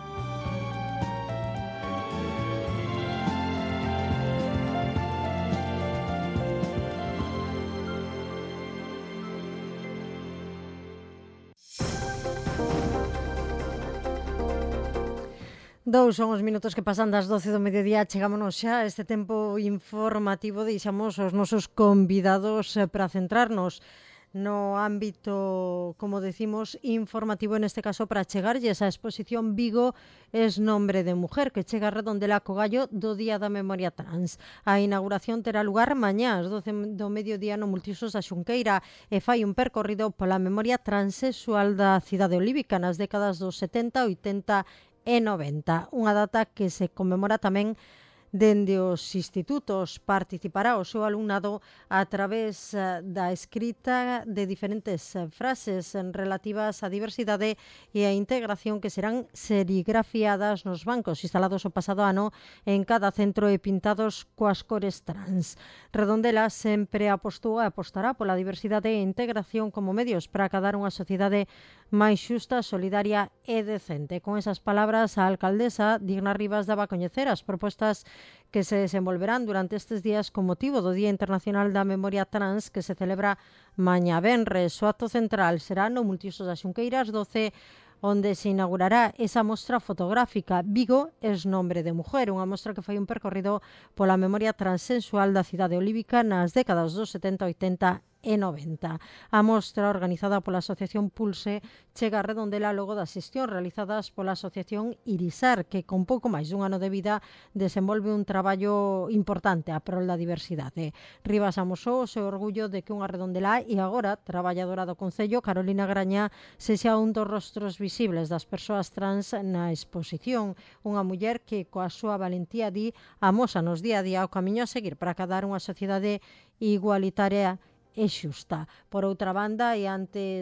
Dous son os minutos que pasan das 12 do mediodía. Chegámonos xa a este tempo informativo. Deixamos os nosos convidados para centrarnos no ámbito, como decimos, informativo, neste caso para chegarlles a exposición Vigo es nombre de mujer, que chega a Redondela co gallo do Día da Memoria Trans. A inauguración terá lugar mañá ás 12 do mediodía no Multiusos da Xunqueira e fai un percorrido pola memoria transexual da cidade olívica nas décadas dos 70, 80 e 90. Unha data que se conmemora tamén dende os institutos. Participará o seu alumnado a través da escrita de diferentes frases relativas á diversidade e á integración que serán serigrafiadas nos bancos instalados o pasado ano en cada centro e pintados coas cores trans. Redondela sempre apostou e apostará pola diversidade e integración como medios para acadar unha sociedade máis xusta, solidaria e decente. Con esas palabras, a alcaldesa Digna Rivas daba a coñecer as propostas que se desenvolverán durante estes días con motivo do Día Internacional da Memoria Trans, que se celebra mañá venres. O acto central será no Multiusos das Xunqueiras 12, onde se inaugurará esa mostra fotográfica Vigo es nombre de mujer, unha mostra que fai un percorrido pola memoria transexual da cidade olívica nas décadas dos 70, 80 e 90. A mostra, organizada pola Asociación Pulse, chega a Redondela logo das xestións realizadas pola Asociación Irisar, que con pouco máis dun ano de vida desenvolve un traballo importante a prol da diversidade. Rivas amosou o seu orgullo de que unha redondelá e agora traballadora do Concello, Carolina Graña, sexa un dos rostros visibles das persoas trans na exposición. Unha muller que, coa súa valentía, amósanos día a día o camiño a seguir para acadar unha sociedade igualitaria e xusta. Por outra banda, e ante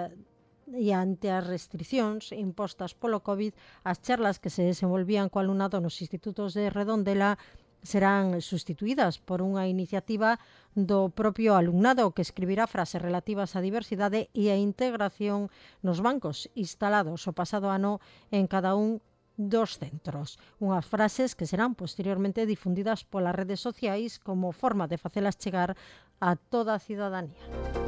as restricións impostas polo COVID, as charlas que se desenvolvían co alumnado nos institutos de Redondela serán sustituídas por unha iniciativa do propio alumnado que escribirá frases relativas á diversidade e á integración nos bancos instalados o pasado ano en cada un dos centros. Unhas frases que serán posteriormente difundidas polas redes sociais como forma de facelas chegar a toda a cidadanía.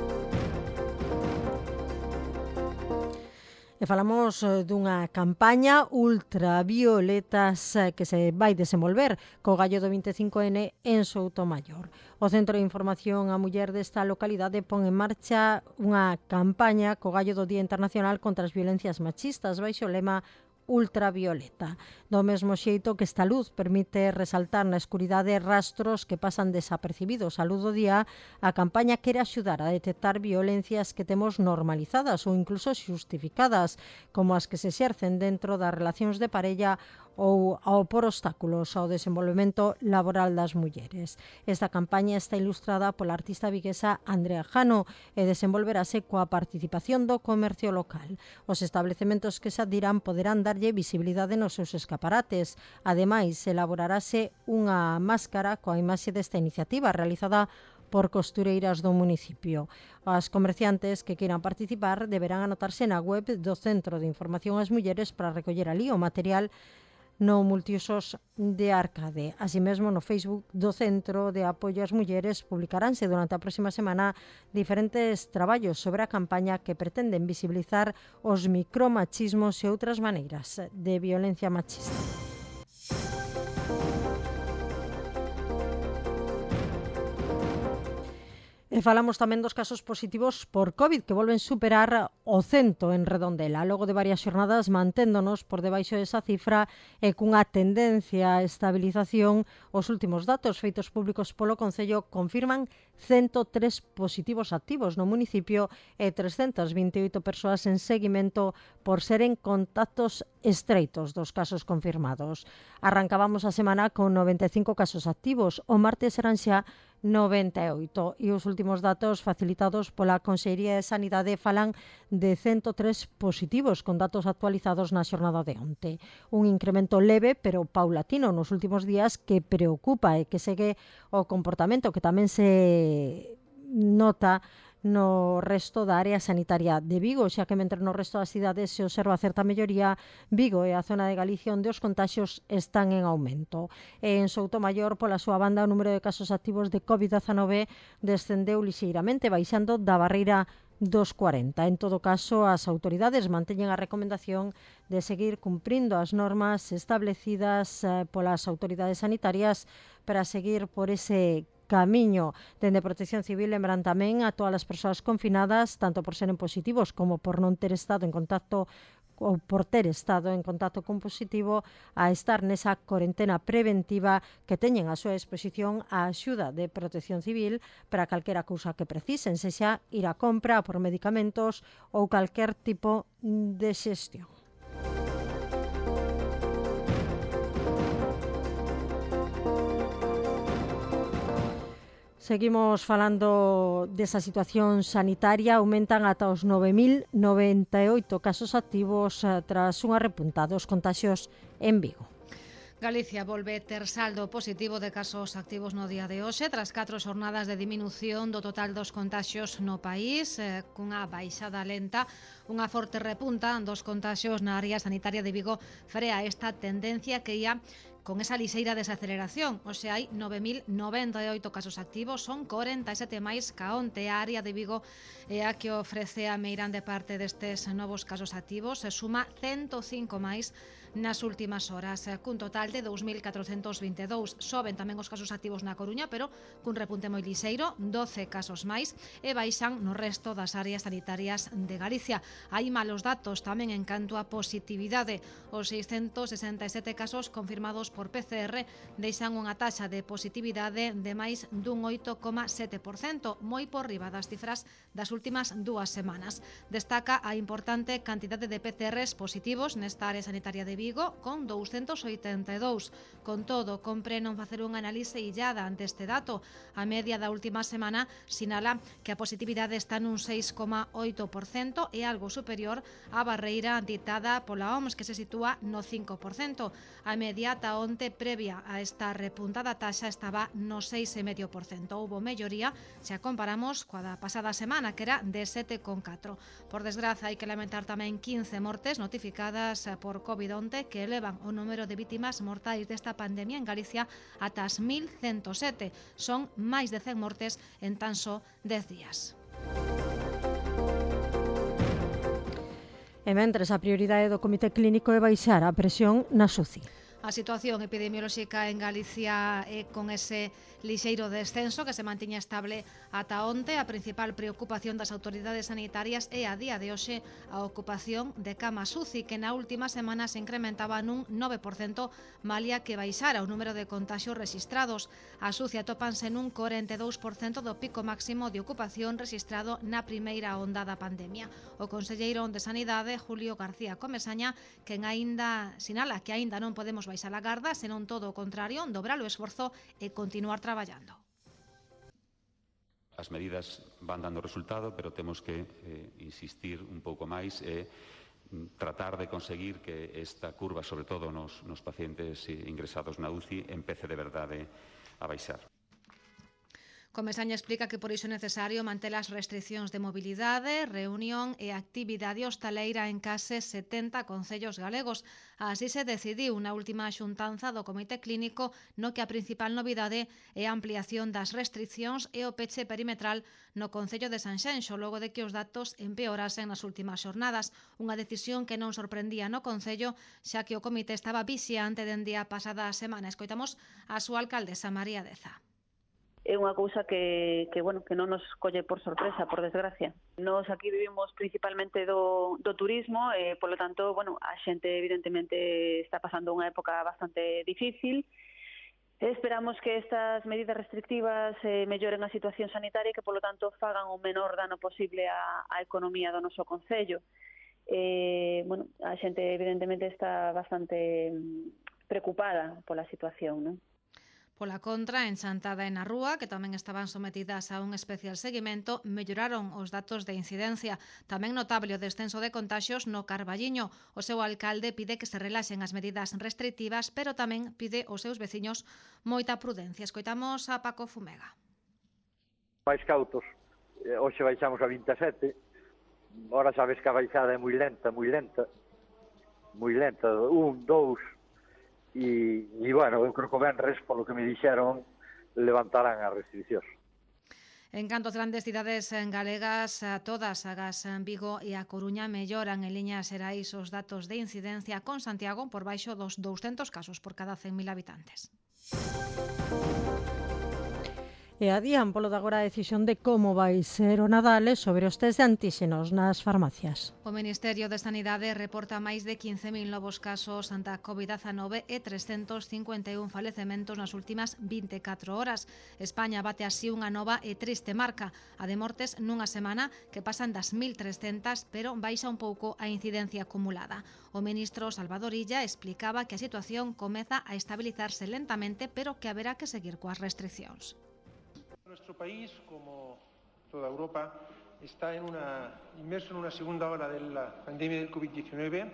E falamos dunha campaña ultravioletas que se vai desenvolver co gallo do 25N en Soutomaior. O Centro de Información á Muller desta localidade pon en marcha unha campaña co gallo do Día Internacional contra as Violencias Machistas baixo o lema ultravioleta. Do mesmo xeito que esta luz permite resaltar na escuridade rastros que pasan desapercibidos á luz do día, a campaña quere axudar a detectar violencias que temos normalizadas ou incluso xustificadas, como as que se exercen dentro das relacións de parella ou ao por obstáculos ao desenvolvemento laboral das mulleres. Esta campaña está ilustrada pola artista viguesa Andrea Jano e desenvolverase coa participación do comercio local. Os establecementos que se adhiran poderán darlle visibilidade nos seus escaparates. Ademais, elaborarase unha máscara coa imaxe desta iniciativa realizada por costureiras do municipio. As comerciantes que queiran participar deberán anotarse na web do Centro de Información ás Mulleres para recoller ali o material no Multiusos de Arcade. Así mesmo, no Facebook do Centro de Apoio ás Mulleres publicaránse durante a próxima semana diferentes traballos sobre a campaña que pretenden visibilizar os micromachismos e outras maneiras de violencia machista. E falamos tamén dos casos positivos por COVID que volven superar o 100 en Redondela. Logo de varias xornadas manténdonos por debaixo desa cifra e cunha tendencia a estabilización, os últimos datos feitos públicos polo Concello confirman 103 positivos activos no municipio e 328 persoas en seguimento por seren contactos estreitos dos casos confirmados. Arrancábamos a semana con 95 casos activos, o martes eran xa 98 e os últimos datos facilitados pola Consellería de Sanidade falan de 103 positivos con datos actualizados na xornada de onte. Un incremento leve pero paulatino nos últimos días que preocupa e que segue o comportamento que tamén se nota no resto da área sanitaria de Vigo, xa que mentre no resto das cidades se observa certa melloría, Vigo é a zona de Galicia onde os contaxios están en aumento. E en Soutomaior, pola súa banda, o número de casos activos de COVID-19 descendeu lixeiramente, baixando da barreira dos 40. En todo caso, as autoridades manteñen a recomendación de seguir cumprindo as normas establecidas polas autoridades sanitarias para seguir por ese camiño. Dende Protección Civil lembran tamén a todas as persoas confinadas, tanto por seren positivos como por non ter estado en contacto ou por ter estado en contacto con positivo, a estar nesa corentena preventiva, que teñen a súa disposición a axuda de Protección Civil para calquera cousa que precisen, sexa ir a compra por medicamentos ou calquer tipo de xestión. Seguimos falando desa situación sanitaria. Aumentan ata os 9.098 casos activos tras unha repuntada dos contaxios en Vigo. Galicia volve ter saldo positivo de casos activos no día de hoxe, tras 4 xornadas de diminución do total dos contaxios no país, cunha baixada lenta. Unha forte repunta dos contaxios na área sanitaria de Vigo frea esta tendencia que ia con esa lixeira desaceleración. Hoxe hai 9.098 casos activos, son 47 máis ca onte. A área de Vigo é a que ofrece a meirande parte destes novos casos activos, se suma 105 máis nas últimas horas, cun total de 2.422. Soben tamén os casos activos na Coruña, pero cun repunte moi lixeiro, 12 casos máis, e baixan no resto das áreas sanitarias de Galicia. Hai malos datos tamén en canto a positividade. Os 667 casos confirmados por PCR deixan unha taxa de positividade de máis dun 8,7%, moi por riba das cifras das últimas 2 semanas. Destaca a importante cantidade de PCRs positivos nesta área sanitaria de Vigo, con 282. Con todo, compre non facer unha análise illada ante este dato. A media da última semana sinala que a positividade está nun 6,8%, e algo superior á barreira ditada pola OMS, que se sitúa no 5%. A media ata onte previa a esta repuntada taxa estaba no 6,5%. Houbo melloría se a comparamos coa da pasada semana, que era de 7,4%. Por desgraza, hai que lamentar tamén 15 mortes notificadas por COVID onte, que elevan o número de vítimas mortais desta pandemia en Galicia ata as 1.107. Son máis de 100 mortes en tan só 10 días. E mentres, a prioridade do Comité Clínico é baixar a presión na UCI. A situación epidemiolóxica en Galicia é con ese lixeiro descenso que se mantiña estable ata onte. A principal preocupación das autoridades sanitarias é a día de hoxe a ocupación de camas UCI, que na última semana se incrementaba nun 9%, malia que baixara o número de contaxios rexistrados. As UCI atópanse nun 42% do pico máximo de ocupación rexistrado na primeira onda da pandemia. O conselleiro de Sanidade, Julio García Comesaña, quen aínda sinala que aínda non podemos baixar a garda, senón todo o contrario, dobrar o esforzo e continuar traballando. As medidas van dando resultado, pero temos que insistir un pouco máis e tratar de conseguir que esta curva, sobre todo nos pacientes ingresados na UCI, empece de verdade a baixar. Comesaña explica que por iso é necesario manter as restriccións de mobilidade, reunión e actividade hostaleira en case 70 concellos galegos. Así se decidiu na última xuntanza do Comité Clínico, no que a principal novidade é a ampliación das restriccións e o peche perimetral no concello de Sanxenxo, logo de que os datos empeorasen nas últimas xornadas. Unha decisión que non sorprendía no concello, xa que o comité estaba vixiante dende a pasada semana. Escoitamos a súa alcaldesa, María Deza. É unha cousa que non nos colle por sorpresa, por desgracia. Nós aquí vivimos principalmente do turismo, e, polo tanto, a xente evidentemente está pasando unha época bastante difícil. Esperamos que estas medidas restrictivas melloren a situación sanitaria e que, polo tanto, fagan o menor dano posible á economía do noso concello. A xente evidentemente está bastante preocupada pola situación, non? Pola contra, en Chantada e na Rúa, que tamén estaban sometidas a un especial seguimento, melloraron os datos de incidencia. Tamén notable o descenso de contaxios no Carballiño. O seu alcalde pide que se relaxen as medidas restrictivas, pero tamén pide aos seus veciños moita prudencia. Escoitamos a Paco Fumega. Máis cautos hoxe baixamos a 27, ahora sabes que a baixada é moi lenta, 1, 2, e bueno, eu creo que o venres, polo que me dixeron, levantarán as restriccións. En canto ás grandes cidades galegas, todas agás Vigo e a Coruña melloran en liñas xerais os datos de incidencia, con Santiago por baixo dos 200 casos por cada 100.000 habitantes. E adían polo de agora a decisión de como vai ser o Nadal sobre os test de antíxenos nas farmacias. O Ministerio de Sanidade reporta máis de 15.000 novos casos da COVID-19 e 351 falecementos nas últimas 24 horas. España bate así unha nova e triste marca, a de mortes nunha semana que pasan das 1.300, pero baixa un pouco a incidencia acumulada. O ministro Salvador Illa explicaba que a situación comeza a estabilizarse lentamente, pero que haberá que seguir coas restriccións. Nuestro país, como toda Europa, está inmerso en una segunda ola de la pandemia del COVID-19,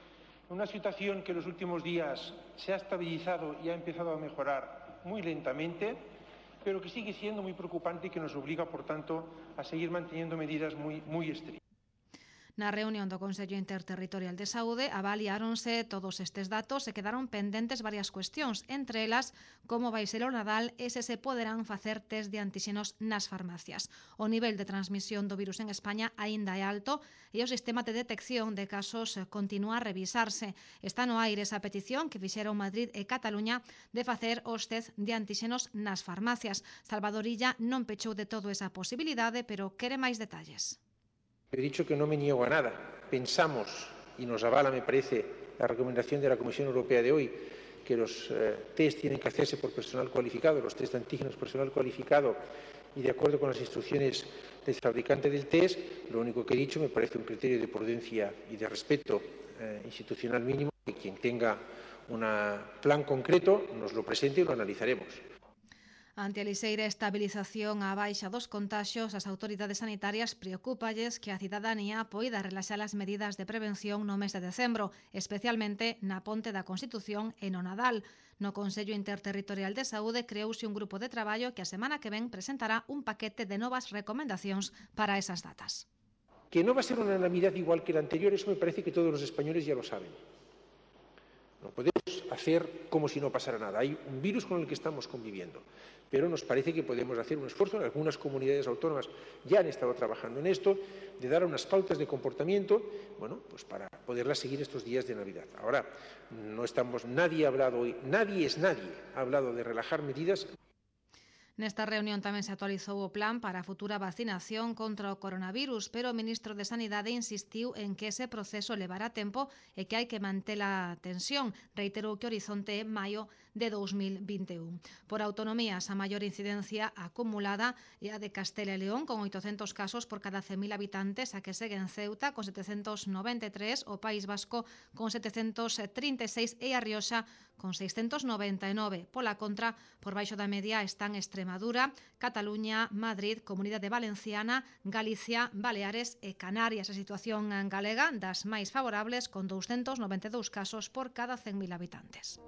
una situación que en los últimos días se ha estabilizado y ha empezado a mejorar muy lentamente, pero que sigue siendo muy preocupante y que nos obliga, por tanto, a seguir manteniendo medidas muy estrictas. Na reunión do Consello Interterritorial de Saúde avaliáronse todos estes datos e quedaron pendentes varias cuestións, entre elas como vai ser o Nadal e se poderán facer test de antíxenos nas farmacias. O nivel de transmisión do virus en España aínda é alto e o sistema de detección de casos continúa a revisarse. Está no aire esa petición que fixeron Madrid e Cataluña de facer os test de antíxenos nas farmacias. Salvador Illa non pechou de todo esa posibilidade, pero quere máis detalles. He dicho que no me niego a nada. Pensamos, y nos avala, me parece, la recomendación de la Comisión Europea de hoy, que los test tienen que hacerse por personal cualificado, los test de antígenos personal cualificado y de acuerdo con las instrucciones del fabricante del test. Lo único que he dicho me parece un criterio de prudencia y de respeto institucional mínimo, que quien tenga un plan concreto nos lo presente y lo analizaremos. Ante a lixeira estabilización á baixa dos contaxios, as autoridades sanitarias preocúpalles que a cidadanía poida relaxar as medidas de prevención no mes de decembro, especialmente na Ponte da Constitución e no Nadal. No Consello Interterritorial de Saúde creouse un grupo de traballo que a semana que ven presentará un paquete de novas recomendacións para esas datas. Que no va a ser una Navidad igual que la anterior, eso me parece que todos los españoles ya lo saben. No podemos hacer como si no pasara nada. Hay un virus con el que estamos conviviendo, pero nos parece que podemos hacer un esfuerzo. En algunas comunidades autónomas ya han estado trabajando en esto, de dar unas pautas de comportamiento, bueno, pues para poderlas seguir estos días de Navidad. Ahora, nadie ha hablado hoy, nadie ha hablado de relajar medidas. Nesta reunión tamén se actualizou o plan para a futura vacinación contra o coronavirus, pero o ministro de Sanidade insistiu en que ese proceso levará tempo e que hai que manter a tensión. Reiterou que o horizonte é maio de 2021. Por autonomías, a maior incidencia acumulada é a de Castela e León, con 800 casos por cada 100.000 habitantes, a que segue en Ceuta, con 793, o País Vasco, con 736 e a Rioxa, con 699. Pola contra, por baixo da media están Extremadura, Cataluña, Madrid, Comunidade Valenciana, Galicia, Baleares e Canarias. A situación galega das máis favorables, con 292 casos por cada 100.000 habitantes.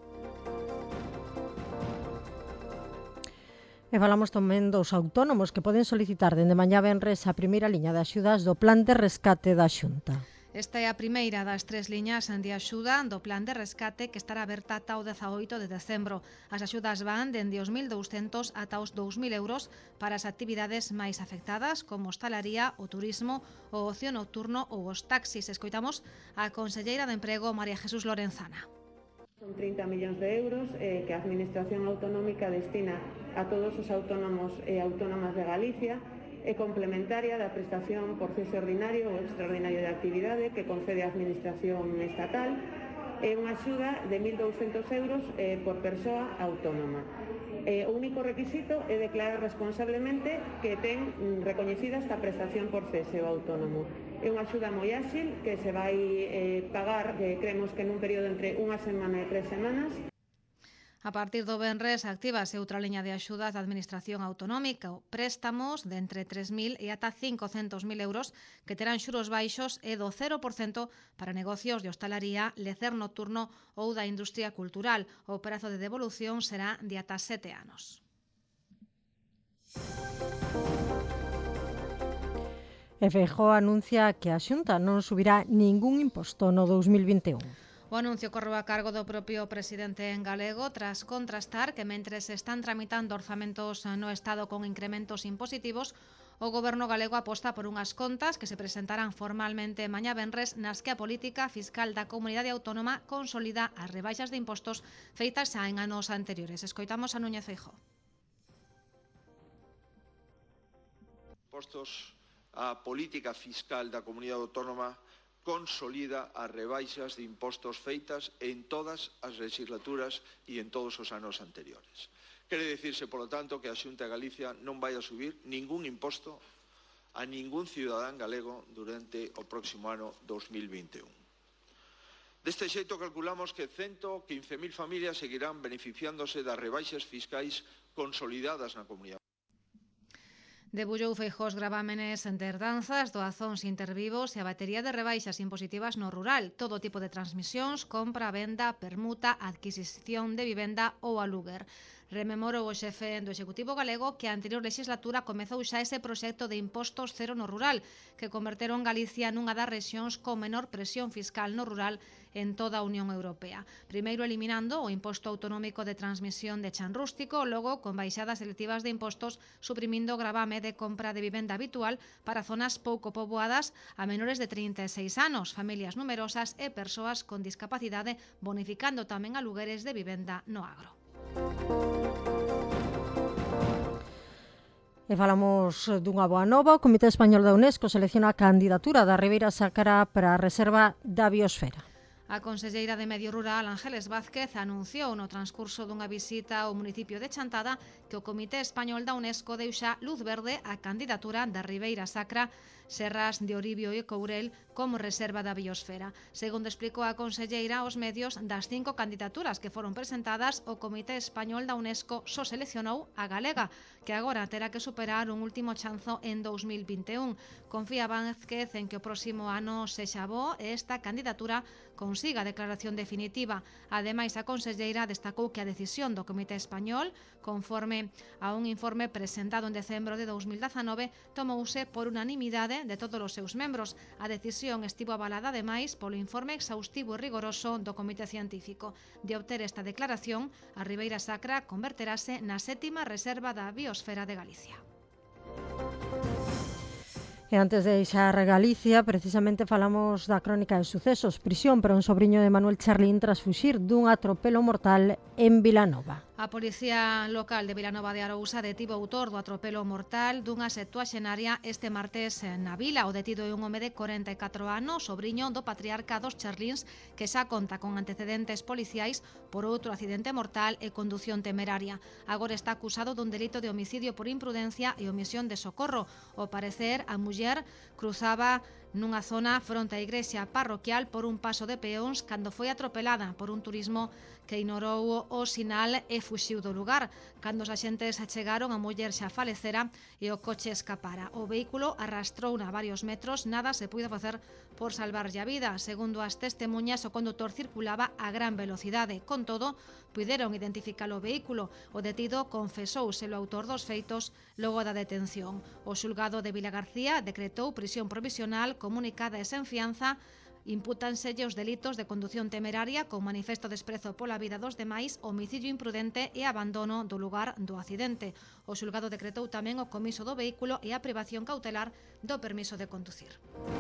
E falamos tamén dos autónomos que poden solicitar dende mañá venres a primeira liña de axudas do Plan de Rescate da Xunta. Esta é a primeira das 3 liñas de axuda do Plan de Rescate que estará aberta ata o 18 de decembro. As axudas van dende os 1.200 ata os 2.000 euros para as actividades máis afectadas, como hostalaría, o turismo, o ocio nocturno ou os taxis. Escoitamos a conselleira de Emprego, María Jesús Lorenzana. Son 30 millóns de euros que a Administración Autonómica destina a todos os autónomos e autónomas de Galicia, é complementaria da prestación por cese ordinario ou extraordinario de actividade que concede a Administración Estatal. É unha axuda de 1.200 euros por persoa autónoma. O único requisito é declarar responsablemente que ten recoñecida esta prestación por cese o autónomo. É unha axuda moi áxil que se vai pagar, creemos que nun período entre unha semana e 3 semanas. A partir do venres actívase outra liña de axudas da Administración Autonómica, préstamos de entre 3.000 e ata 500.000 euros que terán xuros baixos e do 0% para negocios de hostalaría, lecer nocturno ou da industria cultural. O prazo de devolución será de ata 7 anos. E Feijóo anuncia que a Xunta non subirá ningún imposto no 2021. O anuncio correu a cargo do propio presidente en galego tras contrastar que mentres se están tramitando orzamentos no Estado con incrementos impositivos, o goberno galego aposta por unhas contas que se presentarán formalmente mañá venres nas que a política fiscal da comunidade autónoma consolida as rebaixas de impostos feitas xa en anos anteriores. Escoitamos a Núñez Feijóo. Postos a política fiscal da comunidade autónoma consolida as rebaixas de impostos feitas en todas as legislaturas e en todos os anos anteriores. Quere dicirse, polo tanto, que a Xunta de Galicia non vai a subir ningún imposto a ningún cidadán galego durante o próximo ano 2021. Deste xeito calculamos que 115.000 familias seguirán beneficiándose das rebaixas fiscais consolidadas na comunidade. Debullou Feijóo os gravámenes de herdanzas, doazóns intervivos e a batería de rebaixas impositivas no rural, todo tipo de transmisións, compra, venda, permuta, adquisición de vivenda ou aluguer. Rememorou o xefe do Executivo galego que a anterior legislatura comezou xa ese proxecto de impostos cero no rural, que converteron Galicia nunha das rexións con menor presión fiscal no rural en toda a Unión Europea. Primeiro eliminando o imposto autonómico de transmisión de chan rústico, logo con baixadas selectivas de impostos, suprimindo o gravame de compra de vivenda habitual para zonas pouco poboadas a menores de 36 anos, familias numerosas e persoas con discapacidade, bonificando tamén alugueres de vivenda no agro. E falamos dunha boa nova. O Comité Español da UNESCO selecciona a candidatura da Ribeira Sacra para a reserva da biosfera. A conselleira de Medio Rural, Ángeles Vázquez, anunciou no transcurso dunha visita ao municipio de Chantada que o Comité Español da UNESCO deu xa luz verde á candidatura da Ribeira Sacra, Serras de Oribio e Courel como reserva da biosfera. Segundo explicou a conselleira aos medios, das 5 candidaturas que foron presentadas, o Comité Español da UNESCO só seleccionou a galega, que agora terá que superar un último chanzo en 2021. Confía Vázquez en que o próximo ano sexa bo e esta candidatura consiga a declaración definitiva. Ademais, a conselleira destacou que a decisión do Comité Español, conforme a un informe presentado en decembro de 2019, tomouse por unanimidade de todos os seus membros. A decisión estivo avalada, ademais, polo informe exhaustivo e rigoroso do Comité Científico. De obter esta declaración, a Ribeira Sacra converterase na 7ª reserva da biosfera de Galicia. E antes de deixar Galicia, precisamente falamos da crónica de sucesos. Prisión para un sobriño de Manuel Charlín tras fuxir dun atropelo mortal en Vilanova. A Policía Local de Vilanova de Arousa detivo o autor do atropelo mortal dunha septuaxenaria este martes na vila. O detido é un home de 44 anos, sobriño do patriarca dos Charlíns, que xa conta con antecedentes policiais por outro accidente mortal e condución temeraria. Agora está acusado dun delito de homicidio por imprudencia e omisión de socorro. Ao parecer, a muller cruzaba nunha zona fronte á igrexa parroquial por un paso de peóns cando foi atropelada por un turismo que ignorou o sinal e fuxiu do lugar. Cando os axentes chegaron, a muller xa falecera e o coche escapara. O vehículo arrastrouna varios metros, nada se puido facer por salvarlle a vida. Segundo as testemunhas, o condutor circulaba a gran velocidade. Con todo, puideron identificar o vehículo. O detido confesou ser o autor dos feitos logo da detención. O xulgado de Vilagarcía decretou prisión provisional comunicada e sen fianza. Impútanselle os delitos de condución temeraria con manifesto desprezo pola vida dos demais, homicidio imprudente e abandono do lugar do accidente. O xulgado decretou tamén o comiso do vehículo e a privación cautelar do permiso de conducir.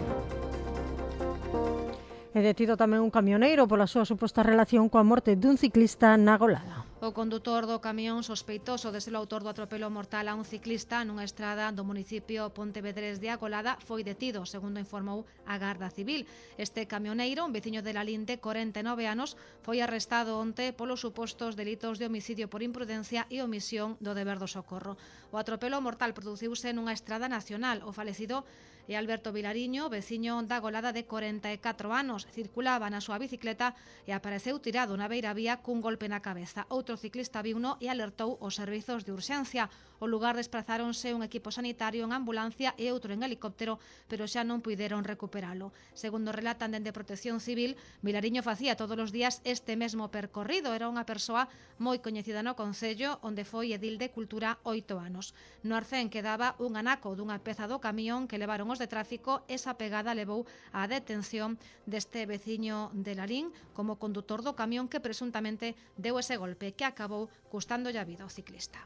E detido tamén un camioneiro pola súa suposta relación coa morte dun ciclista na Golada. O condutor do camión sospeitoso de ser o autor do atropelo mortal a un ciclista nunha estrada do municipio Pontevedrés de Agolada foi detido, segundo informou a Garda Civil. Este camioneiro, un veciño de Lalín de 49 anos, foi arrestado onte polos supostos delitos de homicidio por imprudencia e omisión do deber do socorro. O atropelo mortal produciuse nunha estrada nacional. O falecido é Alberto Vilariño, veciño da Golada de 44 anos. Circulaba na súa bicicleta e apareceu tirado na beiravía cun golpe na cabeza. Outro outro ciclista viuno e alertou os servizos de urxencia. Ao lugar desplazáronse un equipo sanitario en ambulancia e outro en helicóptero, pero xa non puideron recuperalo. Segundo relatan dende Protección Civil, Vilariño facía todos os días este mesmo percorrido. Era unha persoa moi coñecida no concello, onde foi edil de Cultura 8 anos. No arcén quedaba un anaco dunha peza do camión que levaron os de tráfico. Esa pegada levou á detención deste veciño de Lalín como condutor do camión que presuntamente deu ese golpe que acabou custándolle a vida ao ciclista.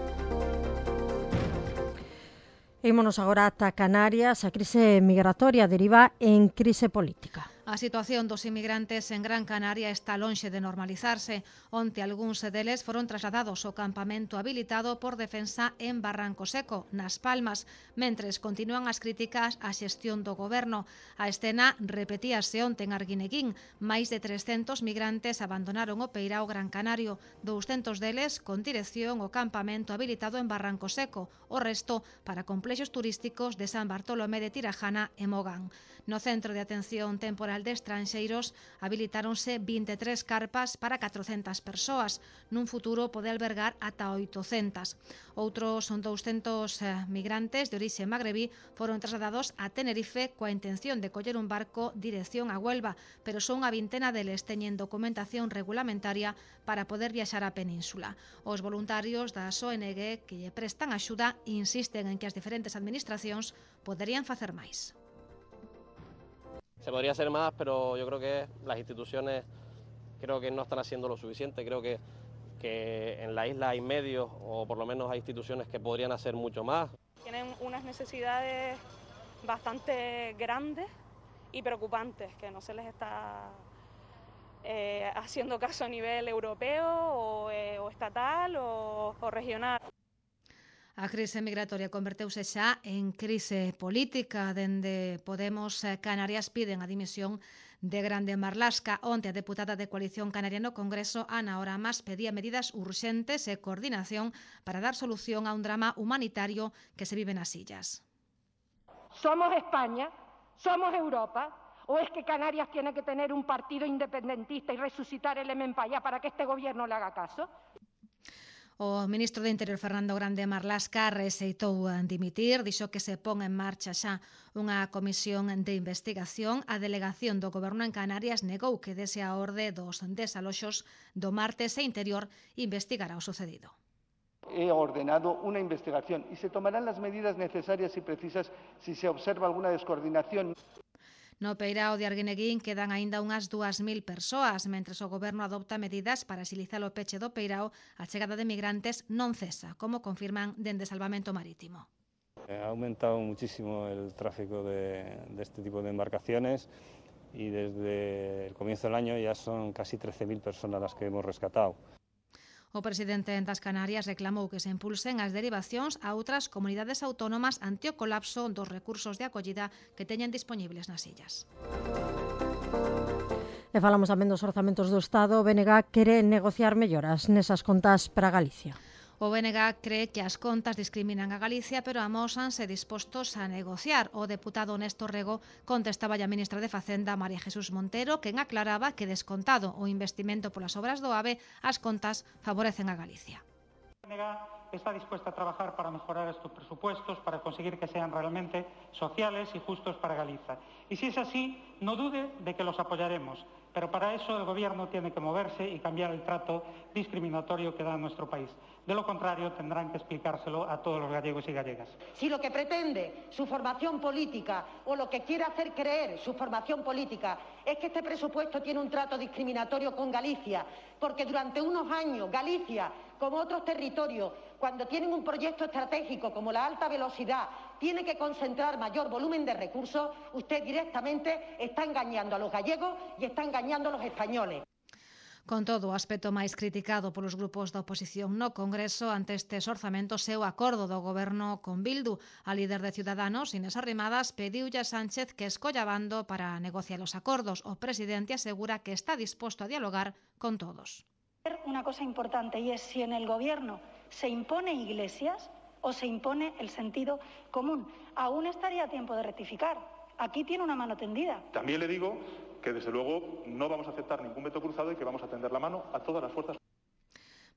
Ímonos agora ata Canarias. A crise migratoria deriva en crise política. A situación dos inmigrantes en Gran Canaria está lonxe de normalizarse. Onte algúns deles foron trasladados ao campamento habilitado por Defensa en Barranco Seco, nas Palmas, mentres continúan as críticas á xestión do goberno. A escena repetíase onte en Arguineguín. Máis de 300 migrantes abandonaron o peirao Gran Canario, 200 deles con dirección ao campamento habilitado en Barranco Seco, o resto para complexos turísticos de San Bartolomé de Tirajana e Mogán. No Centro de Atención Temporal de Estranxeiros habilitáronse 23 carpas para 400 persoas. Nun futuro pode albergar ata 800. Outros 200 migrantes de orixe magrebí foron trasladados a Tenerife coa intención de coller un barco dirección a Huelva, pero son unha vintena deles teñen documentación regulamentaria para poder viaxar á península. Os voluntarios das ONG que lle prestan axuda insisten en que as diferentes administracións poderían facer máis. Se podría hacer más, pero yo creo que las instituciones creo que no están haciendo lo suficiente. Creo que en la isla hay medios, o por lo menos hay instituciones que podrían hacer mucho más. Tienen unas necesidades bastante grandes y preocupantes, que no se les está haciendo caso a nivel europeo o estatal o regional. A crise migratoria converteuse xa en crise política. Dende Podemos Canarias piden a dimisión de Grande Marlasca. Onte a deputada de Coalición Canaria no Congreso, Ana Oramas, pedía medidas urxentes e coordinación para dar solución a un drama humanitario que se vive nas illas. ¿Somos España? ¿Somos Europa? ¿O es que Canarias tiene que tener un partido independentista y resucitar el Empayá para que este gobierno le haga caso? O ministro de Interior, Fernando Grande Marlasca, rexeitou dimitir, dixo que se pon en marcha xa unha comisión de investigación. A delegación do Goberno en Canarias negou que dese a orde dos desaloxos do martes e Interior investigará o sucedido. He ordenado una investigación y se tomarán las medidas necesarias y precisas si se observa alguna descoordinación. No peirao de Arguineguín quedan aínda unhas 2.000 persoas, mentres o goberno adopta medidas para axilizar o peche do peirao. A chegada de migrantes non cesa, como confirman dende Salvamento Marítimo. Ha aumentado muchísimo el tráfico de este tipo de embarcaciones y desde el comienzo del año ya son casi 13.000 personas las que hemos rescatado. O presidente das Canarias reclamou que se impulsen as derivacións a outras comunidades autónomas ante o colapso dos recursos de acollida que teñen dispoñibles nas illas. E falamos tamén dos orzamentos do Estado. O BNG quere negociar melloras nesas contas para Galicia. O BNG cree que as contas discriminan a Galicia, pero amósanse dispostos a negociar. O deputado Néstor Rego contestaba a ministra de Facenda, María Jesús Montero, quen aclaraba que, descontado o investimento polas obras do AVE, as contas favorecen a Galicia. O BNG está dispuesta a trabajar para mejorar estos presupuestos, para conseguir que sean realmente sociales y justos para Galicia. Y si es así, no dude de que los apoyaremos. Pero para eso el Gobierno tiene que moverse y cambiar el trato discriminatorio que da a nuestro país. De lo contrario, tendrán que explicárselo a todos los gallegos y gallegas. Si lo que pretende su formación política o lo que quiere hacer creer su formación política es que este presupuesto tiene un trato discriminatorio con Galicia, porque durante unos años Galicia, como otros territorios, cuando tienen un proyecto estratégico como la alta velocidad, tiene que concentrar mayor volumen de recursos, usted directamente está engañando a los gallegos y está engañando a los españoles. Con todo, o aspecto máis criticado polos grupos da oposición no Congreso ante estes orzamentos é o acordo do Goberno con Bildu. A líder de Ciudadanos, Inés Arrimadas, pediulle a Sánchez que escolla bando para negociar os acordos. O presidente asegura que está disposto a dialogar con todos. Una cosa importante, y es si en el Gobierno se impone Iglesias o se impone el sentido común. Aún estaría a tiempo de rectificar. Aquí tiene una mano tendida. También le digo que desde luego no vamos a aceptar ningún veto cruzado y que vamos a tender la mano a todas las fuerzas.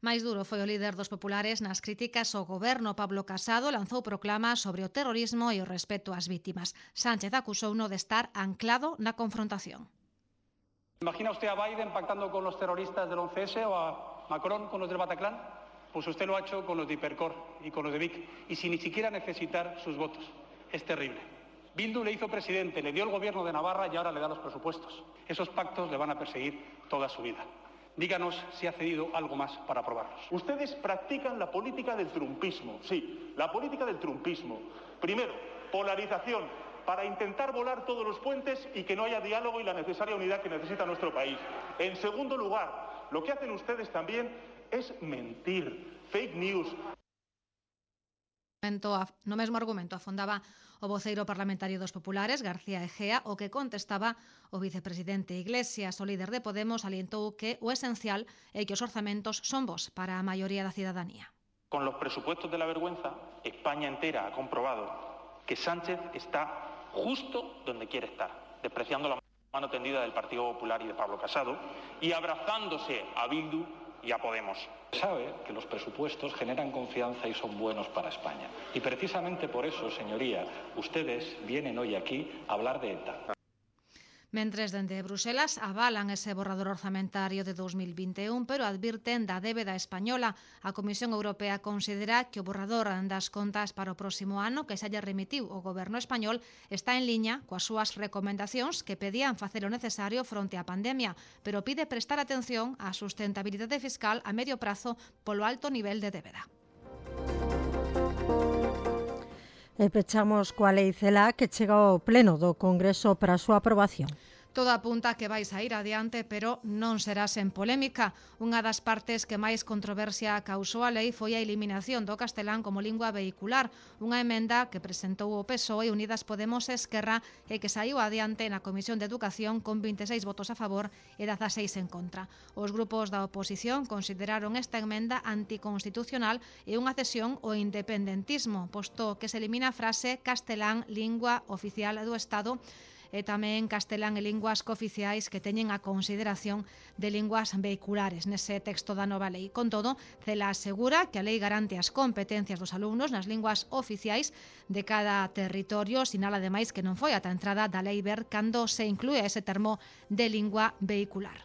Máis duro foi o líder dos populares nas críticas ao goberno. Pablo Casado lanzou proclamas sobre o terrorismo e o respeto ás vítimas. Sánchez acusouno de estar anclado na confrontación. ¿Imagina usted a Biden pactando con los terroristas del 11S o a Macron con los del Bataclan? Pues usted lo ha hecho con los de Hipercor y con los de Vic, y sin ni siquiera necesitar sus votos. Es terrible. Bildu le hizo presidente, le dio el gobierno de Navarra y ahora le da los presupuestos. Esos pactos le van a perseguir toda su vida. Díganos si ha cedido algo más para aprobarlos. Ustedes practican la política del trumpismo, sí, la política del trumpismo. Primero, polarización, para intentar volar todos los puentes y que no haya diálogo y la necesaria unidad que necesita nuestro país. En segundo lugar, lo que hacen ustedes también es mentir, fake news. No mesmo argumento afondaba o voceiro parlamentario dos populares, García Egea, o que contestaba o vicepresidente Iglesias. O líder de Podemos alientou que o esencial é que os orzamentos son bos para a maioría da cidadanía. Con los presupuestos de la vergüenza, España entera ha comprobado que Sánchez está justo donde quiere estar, despreciando la mano tendida del Partido Popular y de Pablo Casado y abrazándose a Bildu y a Podemos. Sabe que los presupuestos generan confianza y son buenos para España. Y precisamente por eso, señoría, ustedes vienen hoy aquí a hablar de ETA. Mentres, dende Bruselas avalan ese borrador orzamentario de 2021, pero advirten da débeda española. A Comisión Europea considera que o borrador das contas para o próximo ano que se halla remitiu ao goberno español está en liña coas súas recomendacións que pedían facer o necesario fronte á pandemia, pero pide prestar atención á sustentabilidade fiscal a medio prazo polo alto nivel de débeda. E pechamos coa lei CELA que chega ao pleno do Congreso para a súa aprobación. Todo apunta a que vai saír adiante, pero non será sen polémica. Unha das partes que máis controversia causou a lei foi a eliminación do castelán como lingua vehicular, unha emenda que presentou o PSOE, Unidas Podemos e Esquerra e que saiu adiante na Comisión de Educación con 26 votos a favor e 16 en contra. Os grupos da oposición consideraron esta emenda anticonstitucional e unha cesión ao independentismo, posto que se elimina a frase castelán lingua oficial do Estado e tamén castelán e linguas cooficiais que teñen a consideración de linguas vehiculares nese texto da nova lei. Con todo, CELA asegura que a lei garante as competencias dos alumnos nas linguas oficiais de cada territorio, sinala ademais que non foi ata a entrada da lei ver cando se inclúe ese termo de lingua vehicular.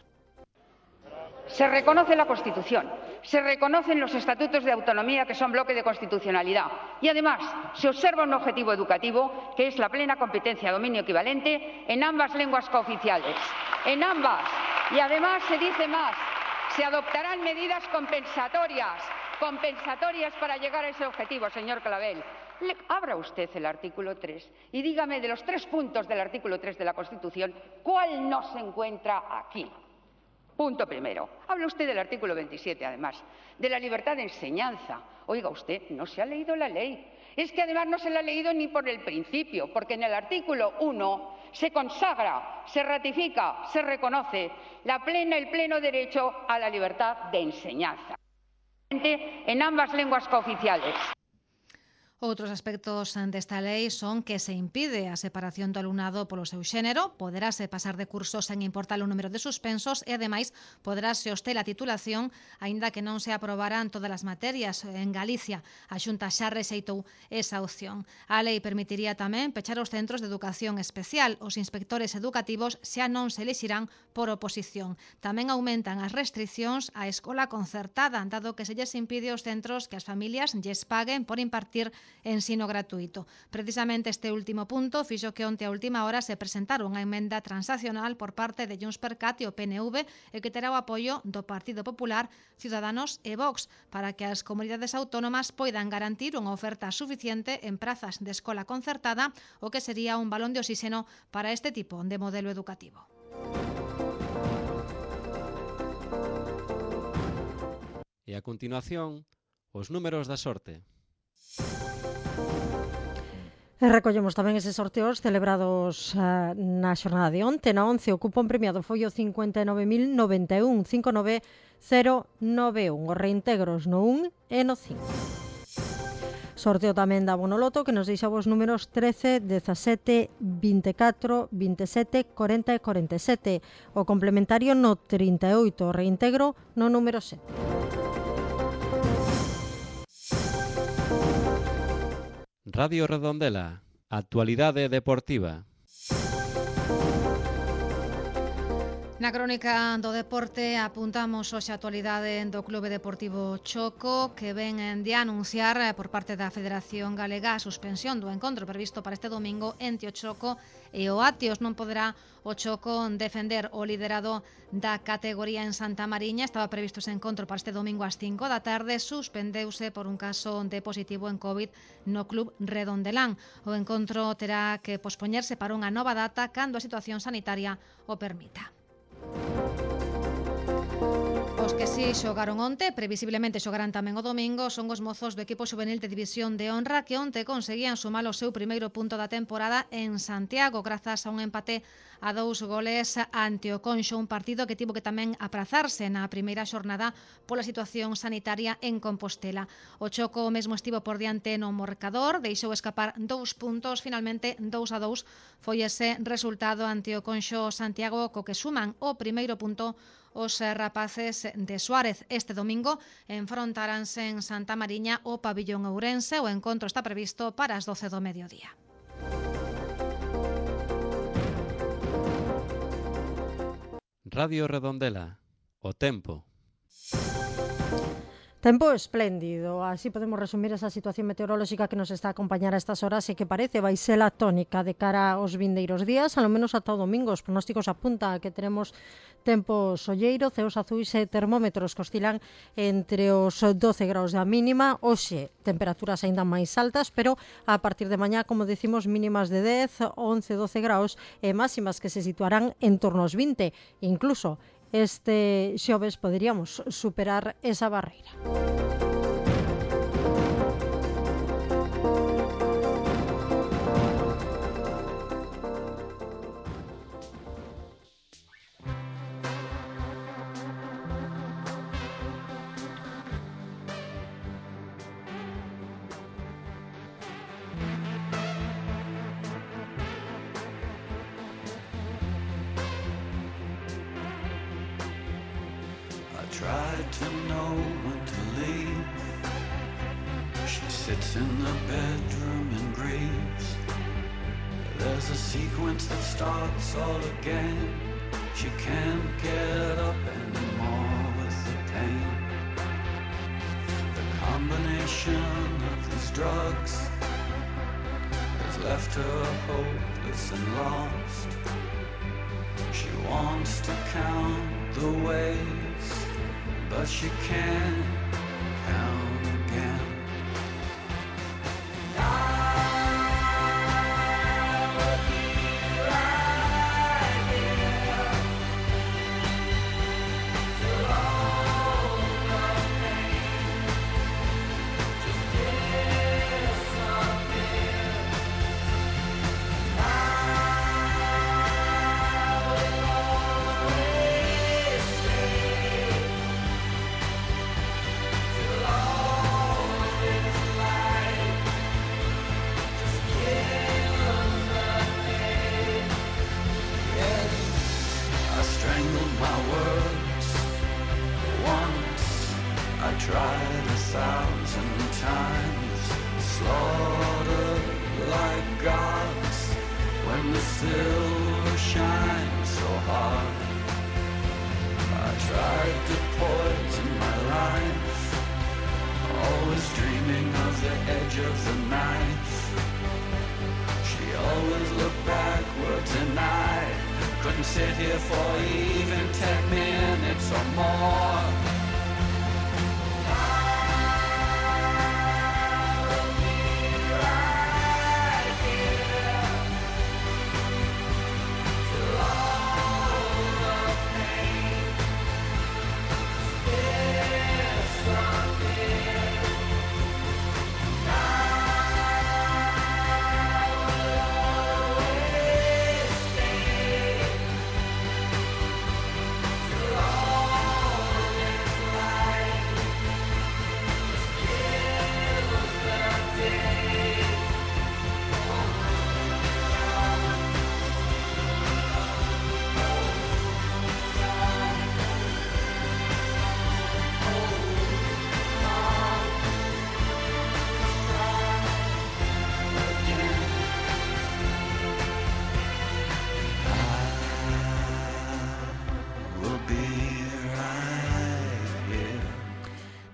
Se reconoce la Constitución, se reconocen los estatutos de autonomía que son bloque de constitucionalidad y además se observa un objetivo educativo que es la plena competencia dominio equivalente en ambas lenguas cooficiales, en ambas. Y además se dice más, se adoptarán medidas compensatorias para llegar a ese objetivo, señor Clavel. Abra usted el artículo 3 y dígame de los 3 puntos del artículo 3 de la Constitución, ¿cuál no se encuentra aquí? Punto primero. Habla usted del artículo 27, además, de la libertad de enseñanza. Oiga, usted no se ha leído la ley. Es que además no se la ha leído ni por el principio, porque en el artículo 1 se consagra, se ratifica, se reconoce el pleno derecho a la libertad de enseñanza en ambas lenguas cooficiales. Outros aspectos desta lei son que se impide a separación do alumnado polo seu xénero, poderase pasar de cursos sen importar o número de suspensos e, ademais, poderase obter a titulación aínda que non se aprobaran todas as materias. En Galicia, a Xunta xa rexeitou esa opción. A lei permitiría tamén pechar os centros de educación especial. Os inspectores educativos xa non se elixirán por oposición. Tamén aumentan as restriccións á escola concertada, dado que se lles impide aos centros que as familias lles paguen por impartir ensino gratuito. Precisamente este último punto fixo que onte a última hora se presentara unha emenda transaccional por parte de Junts.cat e o PNV e que terá o apoio do Partido Popular, Ciudadanos e Vox para que as comunidades autónomas poidan garantir unha oferta suficiente en prazas de escola concertada, o que sería un balón de oxígeno para este tipo de modelo educativo. E a continuación, os números da sorte. E recollemos tamén eses sorteos celebrados na xornada de onte. Na 11 o cupón premiado foi o 59.091, 59091. Os reintegros no 1 e no 5. Sorteo tamén da Bonoloto que nos deixa os números 13, 17, 24, 27, 40 e 47. O complementario no 38, o reintegro no número 7. Radio Redondela, actualidade deportiva. Na crónica do deporte apuntamos hoxe a actualidade do Clube Deportivo Choco, que ven de anunciar por parte da Federación Galega a suspensión do encontro previsto para este domingo entre o Choco e o Atios. Non poderá o Choco defender o liderado da categoría en Santa Mariña. Estaba previsto ese encontro para este domingo ás 5 da tarde. Suspendeuse por un caso de positivo en COVID no Club Redondelán. O encontro terá que pospoñerse para unha nova data cando a situación sanitaria o permita. Os que si xogaron onte, previsiblemente xogarán tamén o domingo, son os mozos do equipo xuvenil de División de Honra que onte conseguían sumar o seu primeiro punto da temporada en Santiago grazas a un empate a 2 goles ante o Conxo, un partido que tivo que tamén aprazarse na primeira xornada pola situación sanitaria en Compostela. O Choco mesmo estivo por diante no marcador, deixou escapar 2 puntos, finalmente 2-2 foi ese resultado ante o Conxo Santiago, co que suman o primeiro punto os rapaces de Suárez. Este domingo enfrontaránse en Santa Mariña o Pabillón Ourense. O encontro está previsto para as 12 do mediodía. Radio Redondela, o tempo. Tempo espléndido, así podemos resumir esa situación meteorolóxica que nos está a acompañar a estas horas e que parece vai ser a tónica de cara aos vindeiros días, ao menos ata o domingo. Os pronósticos apuntan a que teremos tempo solleiro, ceos azuis e termómetros que oscilan entre os 12 graus da mínima. Hoxe, temperaturas aínda máis altas, pero a partir de mañá, como decimos, mínimas de 10, 11, 12 graus e máximas que se situarán en torno aos 20, incluso este xoves poderíamos superar esa barreira. Tried to know when to leave. She sits in the bedroom and grieves. There's a sequence that starts all again. She can't get up anymore with the pain. The combination of these drugs has left her hopeless and lost. She wants to count the ways, but she can't count again. I will be right here till all the pain just disappears. I will always stay till all this light just kills the day. Yes, I strangled my words once. I tried 1,000 times, slaughtered like gods when the silver shines so hard. I tried to poison my life, always dreaming of the edge of the knife. She always looked backwards and I couldn't sit here for even 10 minutes or more. I will be right here till all the pain disappears. I will always stay till all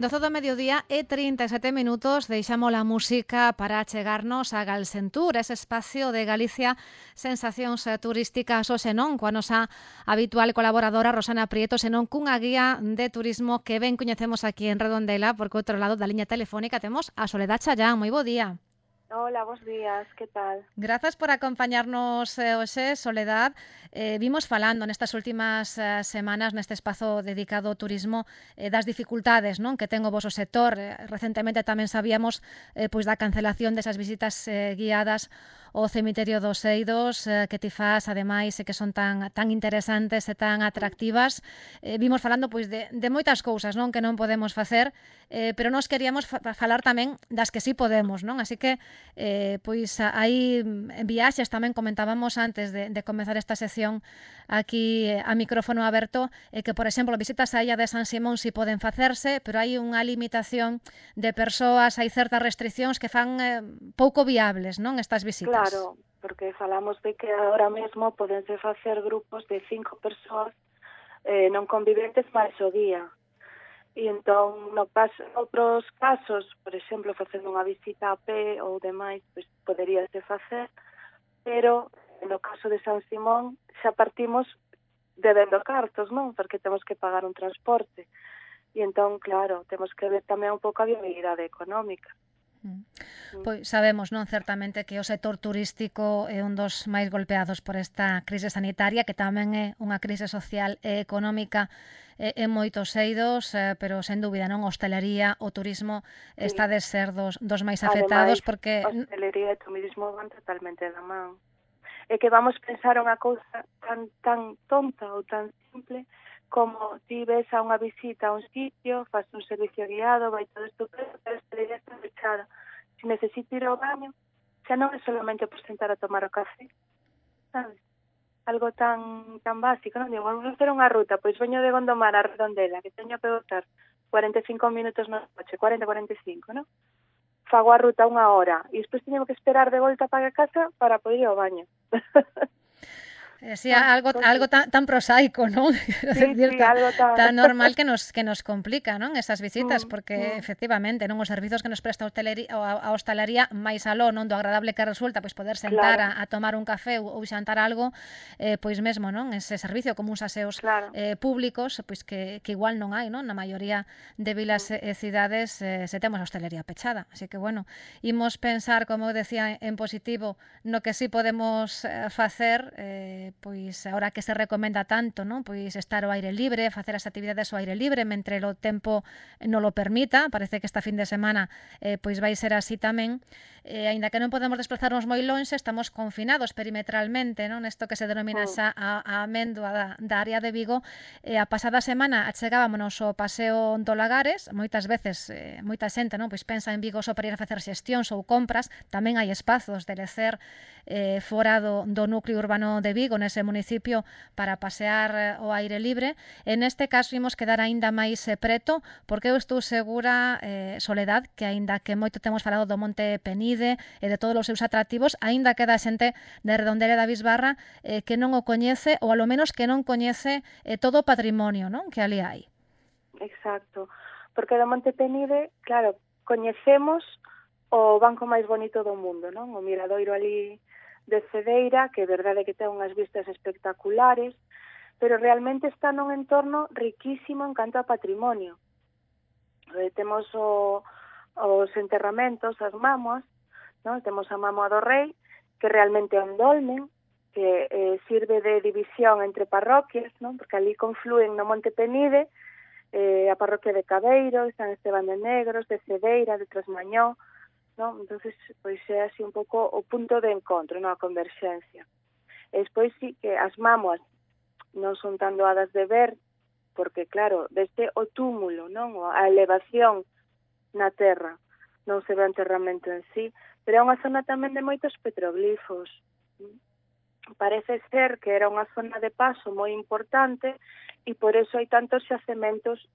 12 do mediodía e 37 minutos, deixamos a música para chegarnos a Galsentur, ese espacio de Galicia, sensacións turísticas hoxe non, coa nosa habitual colaboradora Rosana Prieto, senón cunha guía de turismo que ben coñecemos aquí en Redondela, porque outro lado da liña telefónica temos a Soledad Chayán. Moi bo día. Hola, bos días, que tal? Grazas por acompañarnos hoxe, Soledad. Vimos falando nestas últimas semanas neste espazo dedicado ao turismo das dificultades non que ten o voso sector. Recentemente tamén sabíamos pois da cancelación desas visitas guiadas ao cemiterio dos Eidos que ti fas, ademais, que son tan interesantes e tan atractivas. Vimos falando pois de moitas cousas non que non podemos facer, pero nós queríamos falar tamén das que sí podemos, non? Así que pois aí en viaxes tamén comentábamos antes de comezar esta sección aquí a micrófono aberto que, por exemplo, visitas á illa de San Simón si poden facerse, pero hai unha limitación de persoas, hai certas restriccións que fan pouco viables, non, estas visitas. Claro, porque falamos de que agora mesmo podense facer grupos de 5 persoas non conviventes máis o día. E entón, outros casos, por exemplo, facendo unha visita a pé ou demais, pois poderíase facer, pero no caso de San Simón xa partimos debendo cartos, non? Porque temos que pagar un transporte. E entón, claro, temos que ver tamén un pouco a viabilidade económica. Pois sabemos, non, certamente que o sector turístico é un dos máis golpeados por esta crise sanitaria, que tamén é unha crise social e económica en moitos eidos, pero sen dúbida non, a hostalería, o turismo está de ser dos máis afectados. Ademais, porque hostelería e turismo van totalmente da man. É que vamos pensar unha cousa tan tonta ou tan simple como ti ves a unha visita a un sitio, faz un servicio guiado, vai todo estupendo, pero a hostelería está fechada. Se necesito ir ao baño, xa non é solamente por sentar a tomar o café, sabes? Algo tan básico, non? Digo, vamos a hacer unha ruta, pois veño de Gondomar a Redondela, que teño que botar 45 minutos no coche, 40-45, non? Fago a ruta 1 hora e despois teño que esperar de volta para a casa para poder ir ao baño. Sí, algo tan prosaico, non? Sí, algo tan normal que nos complica, non? Esas visitas, porque efectivamente, non, os servizos que nos presta a hostalería máis aló, non, do agradable que resulta pois poder sentar a tomar un café ou xantar algo, pois mesmo, non, ese servicio como uns aseos públicos, pois que igual non hai, non, na maioría de vilas e cidades se temos a hostalería pechada. Así que, bueno, imos pensar, como decía, en positivo no que sí podemos facer, pois agora que se recomenda tanto, non? Pois estar ao aire libre, facer as actividades ao aire libre mentre o tempo non lo permita. Parece que esta fin de semana pois vai ser así tamén. Aínda que non podemos desplazarnos moi lonxe, estamos confinados perimetralmente, non? Nesto que se denomina xa a amendua da área de Vigo. A pasada semana achegábamos ao paseo do Lagares, moitas veces moita xente, non, pois pensa en Vigo só para ir a facer xestións ou compras. Tamén hai espazos de lecer fora do núcleo urbano de Vigo, nese municipio, para pasear ao aire libre. En este caso imos quedar aínda máis preto, porque eu estou segura, Soledad, que aínda que moito temos falado do Monte Penide e de todos os seus atractivos, aínda queda xente de Redondela e da Bisbarra que non o coñece, ou alo menos que non coñece todo o patrimonio, non, que ali hai. Exacto, porque do Monte Penide, claro, coñecemos o banco máis bonito do mundo, non? O miradoiro ali de Cedeira, que é verdade que ten unhas vistas espectaculares, pero realmente está nun entorno riquísimo en canto a patrimonio. Temos os enterramentos, as mámoas, non? Temos a mámoa do Rei, que realmente é un dolmen, que sirve de división entre parroquias, non? Porque ali conflúen no Monte Penide a parroquia de Cabeiro, San Esteban de Negros, de Cedeira, de Trasmañó, non? Entonces, pois é así un pouco o punto de encontro, non, a converxencia. E despois sí que as mámoas non son tan doadas de ver, porque claro, desde o túmulo, non, a elevación na terra, non se ve o enterramento en sí, pero é unha zona tamén de moitos petroglifos. Parece ser que era unha zona de paso moi importante e por eso hai tantos xacementos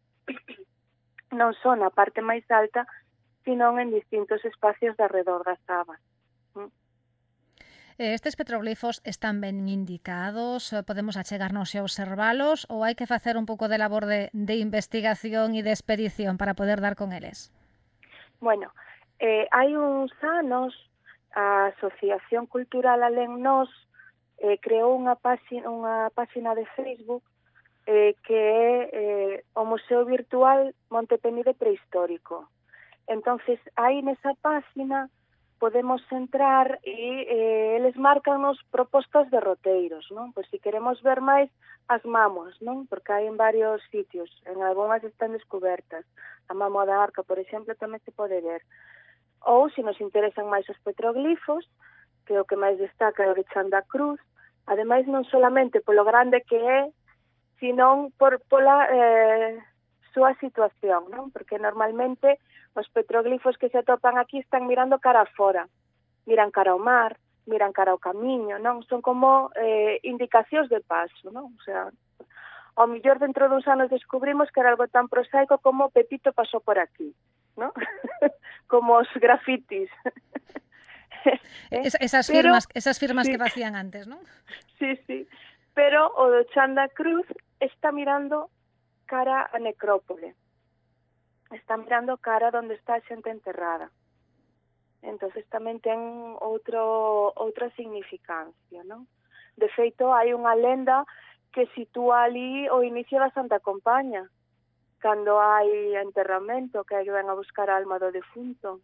non só na parte máis alta, sino en distintos espacios de arredor das abas. Estes petroglifos están ben indicados, podemos achegarnos e observalos ou hai que facer un pouco de labor de investigación e de expedición para poder dar con eles? Bueno, hai uns anos a Asociación Cultural Alén Nós creou unha páxina de Facebook que é o Museo Virtual Monte Penide Prehistórico. Entonces, aí nesa páxina podemos entrar e eles marcannos propostas de roteiros, non? Pois se queremos ver máis, as mamos, non? Porque hai en varios sitios, en algunhas están descobertas. A Mamo da Arca, por exemplo, tamén se pode ver. Ou, se nos interesan máis os petroglifos, que é o que máis destaca é o de Chanda Cruz, ademais non solamente polo grande que é, sino pola súa situación, non? Porque normalmente os petroglifos que se atopan aquí están mirando cara afora, miran cara ao mar, miran cara ao camiño, non? Son como indicacións de paso, non? O sea, ao mellor dentro duns anos descubrimos que era algo tan prosaico como Pepito pasou por aquí, non? Como os grafitis. Esas firmas sí, que facían antes, non? Sí, sí. Pero o do Chanda Cruz está mirando cara a necrópole. Está mirando cara onde está a xente enterrada. Entonces tamén ten outra significancia, non? De feito, hai unha lenda que sitúa ali o inicio da Santa Compaña, cando hai enterramento, que ven a buscar a alma do defunto.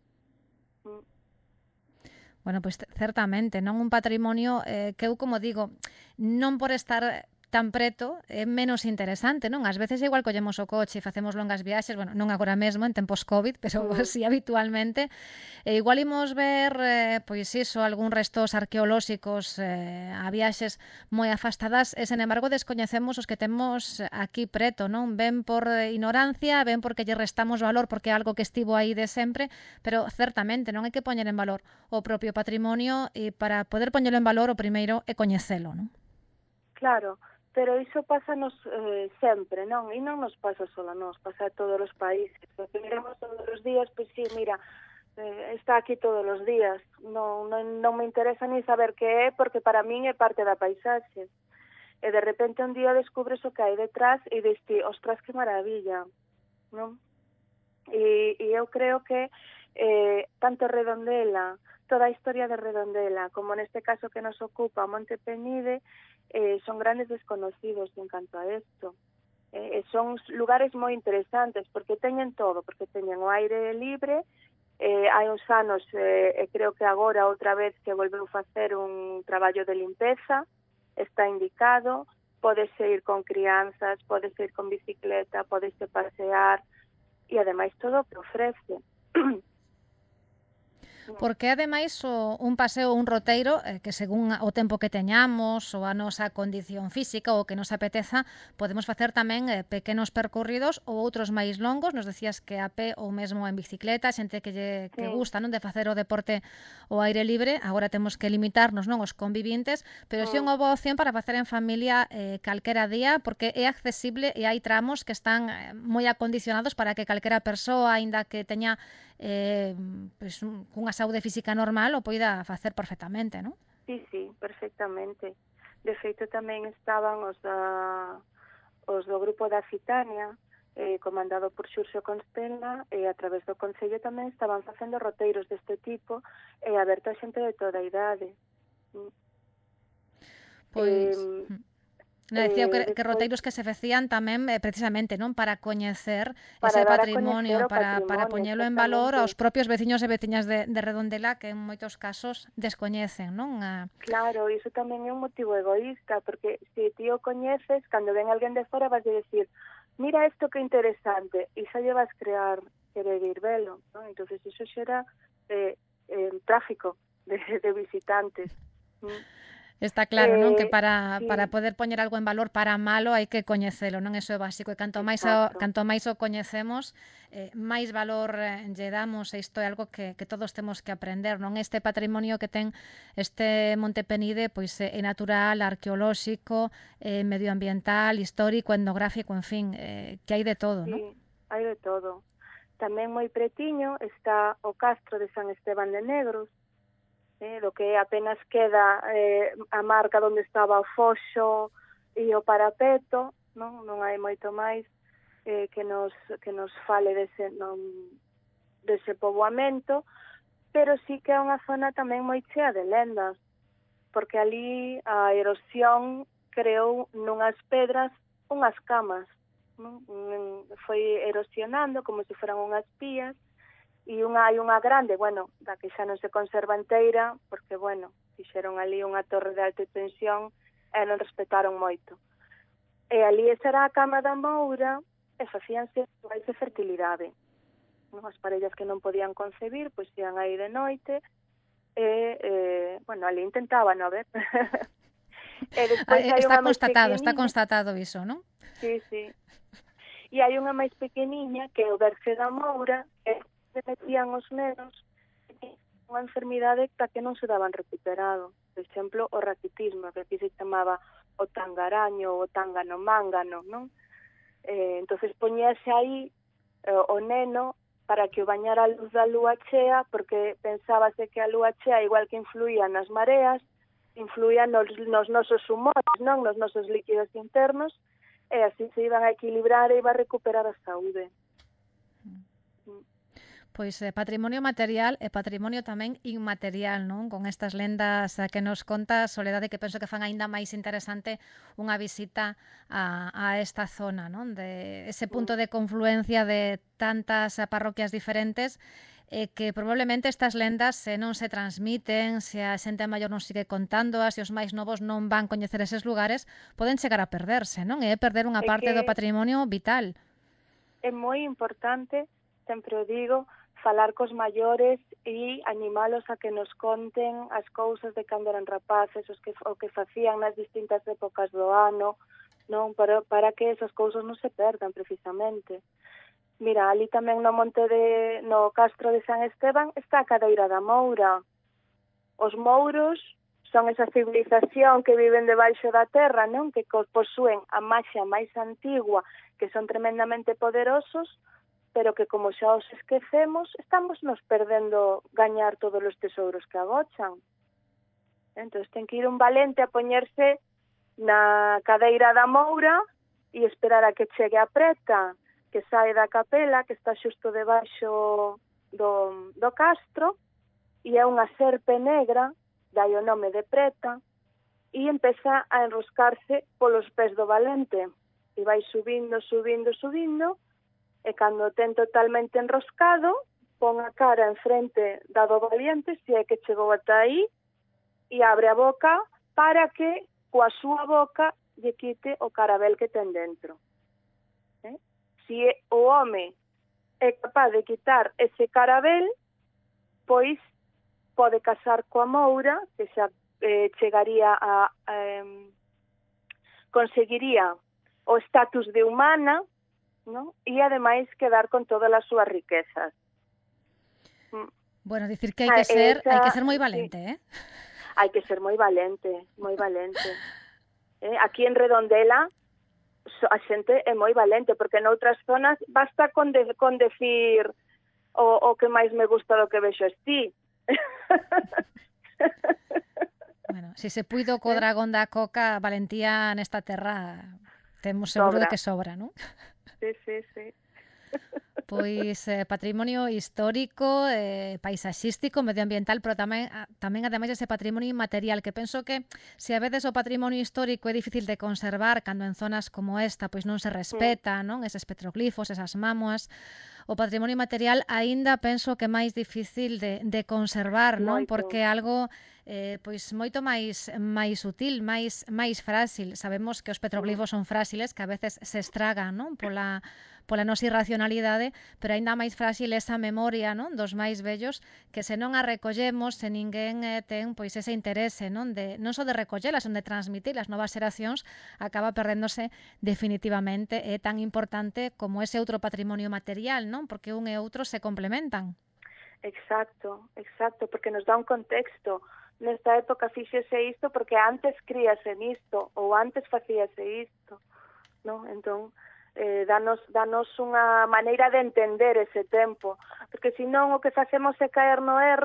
Bueno, pois certamente, non un patrimonio que eu, como digo, non por estar tan preto é menos interesante, non? Ás veces igual collemos o coche e facemos longas viaxes, bueno, non agora mesmo en tempos COVID, pero si habitualmente, e igual imos ver, pois iso, algún restos arqueolóxicos a viaxes moi afastadas e, sen embargo, descoñecemos os que temos aquí preto, non? Ben por ignorancia, ben porque lle restamos valor porque é algo que estivo aí de sempre, pero certamente non hai que poñer en valor o propio patrimonio e para poder poñelo en valor o primeiro é coñecelo, non? Claro, pero iso pásanos sempre, non? E non nos pasa só a nós, pasa a todos os países. O que miramos todos os días, pois sí, mira, está aquí todos os días. Non me interesa ni saber que é, porque para min é parte da paisaxe. E de repente un día descubres o que hai detrás e diste, ostras, que maravilla, non? E eu creo que tanto Redondela, toda a historia de Redondela, como neste caso que nos ocupa Monte Penide, son grandes desconocidos en canto a isto. Son lugares moi interesantes porque teñen todo, porque teñen o aire libre, hai uns anos, creo que agora outra vez que volveu facer un traballo de limpeza, está indicado, podese ir con crianzas, podese ir con bicicleta, podese pasear, e ademais todo o que ofrece. Porque ademais un paseo, un roteiro que según o tempo que teñamos ou a nosa condición física ou que nos apeteza, podemos facer tamén pequenos percorridos ou outros máis longos, nos decías que a pé ou mesmo en bicicleta, xente que gusta, non, de facer o deporte ao aire libre. Agora temos que limitarnos, non, os convivintes, pero si é unha boa opción para facer en familia calquera día, porque é accesible e hai tramos que están moi acondicionados para que calquera persoa, aínda que teña pois cunha saúde física normal, o poida facer perfectamente, non? Sí, perfectamente. De feito, tamén estaban os do grupo da Citania, comandado por Xurxo Constela, e a través do Concello tamén estaban facendo roteiros deste tipo e aberto a xente de toda a idade. Pois... decía que roteiros que se facían tamén precisamente, non, para coñecer ese patrimonio, para poñelo en valor aos propios veciños e veciñas de Redondela que en moitos casos descoñecen, non? Claro, iso tamén é un motivo egoísta, porque se ti o coñeces, cando ven alguén de fora vas a decir, mira isto que interesante, e xa lle vas querer ir velo, non? Entonces iso xera tráfico de visitantes. Está claro, non, que para poder poñer algo en valor para malo hai que coñecelo, non? Eso é básico, e canto máis o coñecemos, máis valor lle damos, e isto é algo que todos temos que aprender, non? Este patrimonio que ten este Monte Penide, pois é natural, arqueolóxico, medioambiental, histórico, etnográfico, en fin, que hai de todo, non? Sí, hai de todo. Tamén moi pretiño está o castro de San Esteban de Negros, do que apenas queda a marca onde estaba o foxo e o parapeto, non hai moito máis que nos fale dese poboamento, pero sí que é unha zona tamén moi chea de lendas, porque ali a erosión creou nunhas pedras unhas camas, non? Foi erosionando como se foran unhas pías, e hai unha grande, da que xa non se conserva inteira, porque, fixeron ali unha torre de alta tensión e non respetaron moito. E ali esa era a cama da Moura e facíanse rituais de fertilidade. As parellas que non podían concebir, pois ian aí de noite e, ali intentaban, a ver. E despois hai unha máis pequeniña. Está constatado iso, non? Sí. E hai unha máis pequeniña que é o berce da Moura, e se metían os nenos unha enfermidade da que non se daban recuperado. Por exemplo, o raquitismo, que aquí se chamaba o tangaraño ou o tángano-mángano, non? Entonces poñíase aí o neno para que o bañara a luz da lúa chea, porque pensábase que a lúa chea, igual que influía nas mareas, influía nos nosos humores, non? Nos nosos líquidos internos, e así se iban a equilibrar e iba a recuperar a saúde. Pois patrimonio material e patrimonio tamén inmaterial, non? Con estas lendas que nos conta Soledade, que penso que fan aínda máis interesante unha visita a esta zona, non? De ese punto de confluencia de tantas parroquias diferentes, que probablemente estas lendas se non se transmiten, se a xente maior non sigue contándoas, e os máis novos non van coñecer eses lugares, poden chegar a perderse, non? E perder unha parte do patrimonio vital. É moi importante, sempre o digo, falar cos maiores e animalos a que nos conten as cousas de cando eran rapaces, o que facían nas distintas épocas do ano, non? Para que esas cousas non se perdan, precisamente. Mira, ali tamén no Castro de San Esteban está a Cadeira da Moura. Os mouros son esa civilización que viven debaixo da terra, non? Que posúen a maxia máis antigua, que son tremendamente poderosos, pero que como xa os esquecemos, estamos nos perdendo gañar todos os tesouros que agochan. Entón, ten que ir un valente a poñerse na Cadeira da Moura e esperar a que chegue a preta, que sae da capela, que está xusto debaixo do castro, e é unha serpe negra, dai o nome de preta, e empeza a enroscarse polos pés do valente, e vai subindo, e cando ten totalmente enroscado, pon a cara en frente da do valiente, se é que chegou ata aí, e abre a boca para que coa súa boca lle quite o carabel que ten dentro. Si o home é capaz de quitar ese carabel, pois pode casar coa Moura, que xa chegaría conseguiría o estatus de humana, non? E ademais quedar con todas as súas riquezas. Bueno, dicir que hai que ser moi valente, Hai que ser moi valente, moi valente. Aquí en Redondela a xente é moi valente, porque noutras zonas basta con decir o que máis me gusta do que vexo es ti. Bueno, se puido co dragón da coca, valentía nesta terra temos seguro de que sobra, non? Sí. Pois patrimonio histórico, paisaxístico, medioambiental, pero tamén ademais ese patrimonio inmaterial, que penso que se a veces o patrimonio histórico é difícil de conservar cando en zonas como esta pois non se respeta, non? Eses petroglifos, esas mámoas. O patrimonio material aínda penso que é máis difícil de conservar, non? Porque é algo pois moito máis sutil, máis frágil. Sabemos que os petroglifos son frágiles, que a veces se estragan, non? Pola nosa irracionalidade, pero aínda máis frágil esa memoria, non? Dos máis vellos, que se non a recollemos, se ninguén ten pois ese interese, non só de recollelas, senón de transmitir as novas xeracións, acaba perdéndose definitivamente. É tan importante como ese outro patrimonio material, non? Porque un e outro se complementan. Exacto, porque nos dá un contexto. Nesta época fíxese isto porque antes críase nisto, ou antes facíase isto, non? Entón, danos unha maneira de entender ese tempo, porque senón o que facemos é caer no erro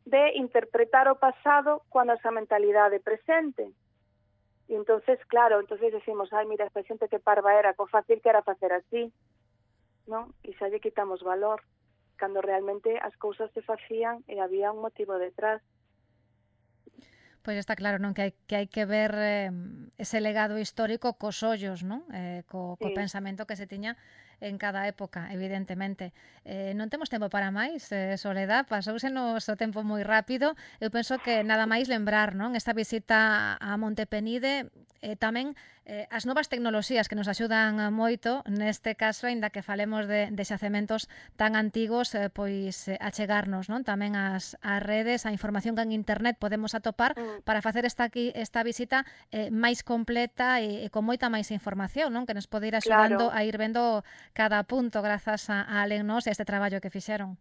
de interpretar o pasado coa nosa mentalidade presente. E entonces, claro, entonces decimos, ai, mira, esta xente que parva era, co fácil que era facer así, non? E xa lle quitamos valor, cando realmente as cousas se facían e había un motivo detrás. Pois está claro, non, que hai que ver ese legado histórico cos ollos, non? Co pensamento que se tiña en cada época, evidentemente. Non temos tempo para máis, Soledad, pasousenos o tempo moi rápido. Eu penso que nada máis lembrar, non? Esta visita a Monte Penide, tamén as novas tecnoloxías que nos axudan moito, neste caso, aínda que falemos de xacementos tan antigos, pois achegarnos, non? Tamén as redes, a información que en internet podemos atopar para facer esta visita máis completa e con moita máis información, non? Que nos pode ir axudando a ir vendo cada punto grazas a Alennos e este traballo que fixeron.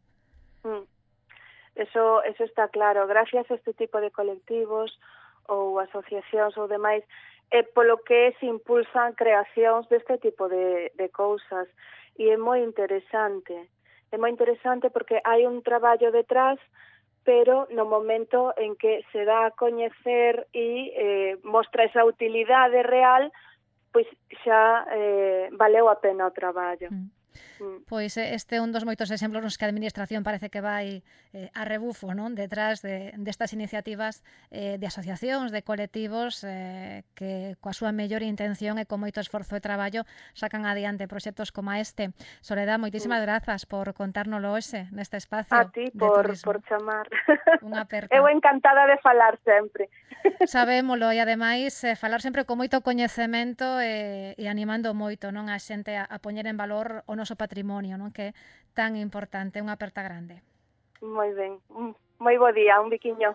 Eso está claro. Gracias a este tipo de colectivos ou asociacións ou demais, polo que se impulsan creacións deste tipo de cousas. E é moi interesante. É moi interesante porque hai un traballo detrás, pero no momento en que se dá a coñecer e mostra esa utilidade real, pois xa valeu a pena o traballo. Pois este é un dos moitos exemplos nos que a Administración parece que vai a rebufo, non? Detrás destas iniciativas de asociacións, de colectivos que coa súa mellor intención e con moito esforzo e traballo sacan adiante proxectos como este. Soledad, moitísimas grazas por contárnolo hoxe neste espacio. A ti por chamar. Unha aperta. Eu encantada de falar sempre. Sabémolo, e ademais falar sempre con moito coñecemento e animando moito, non, a xente a poñer en valor o noso patrimonio, non, que é tan importante, unha aperta grande. Moi ben, moi bo día, un biquiño.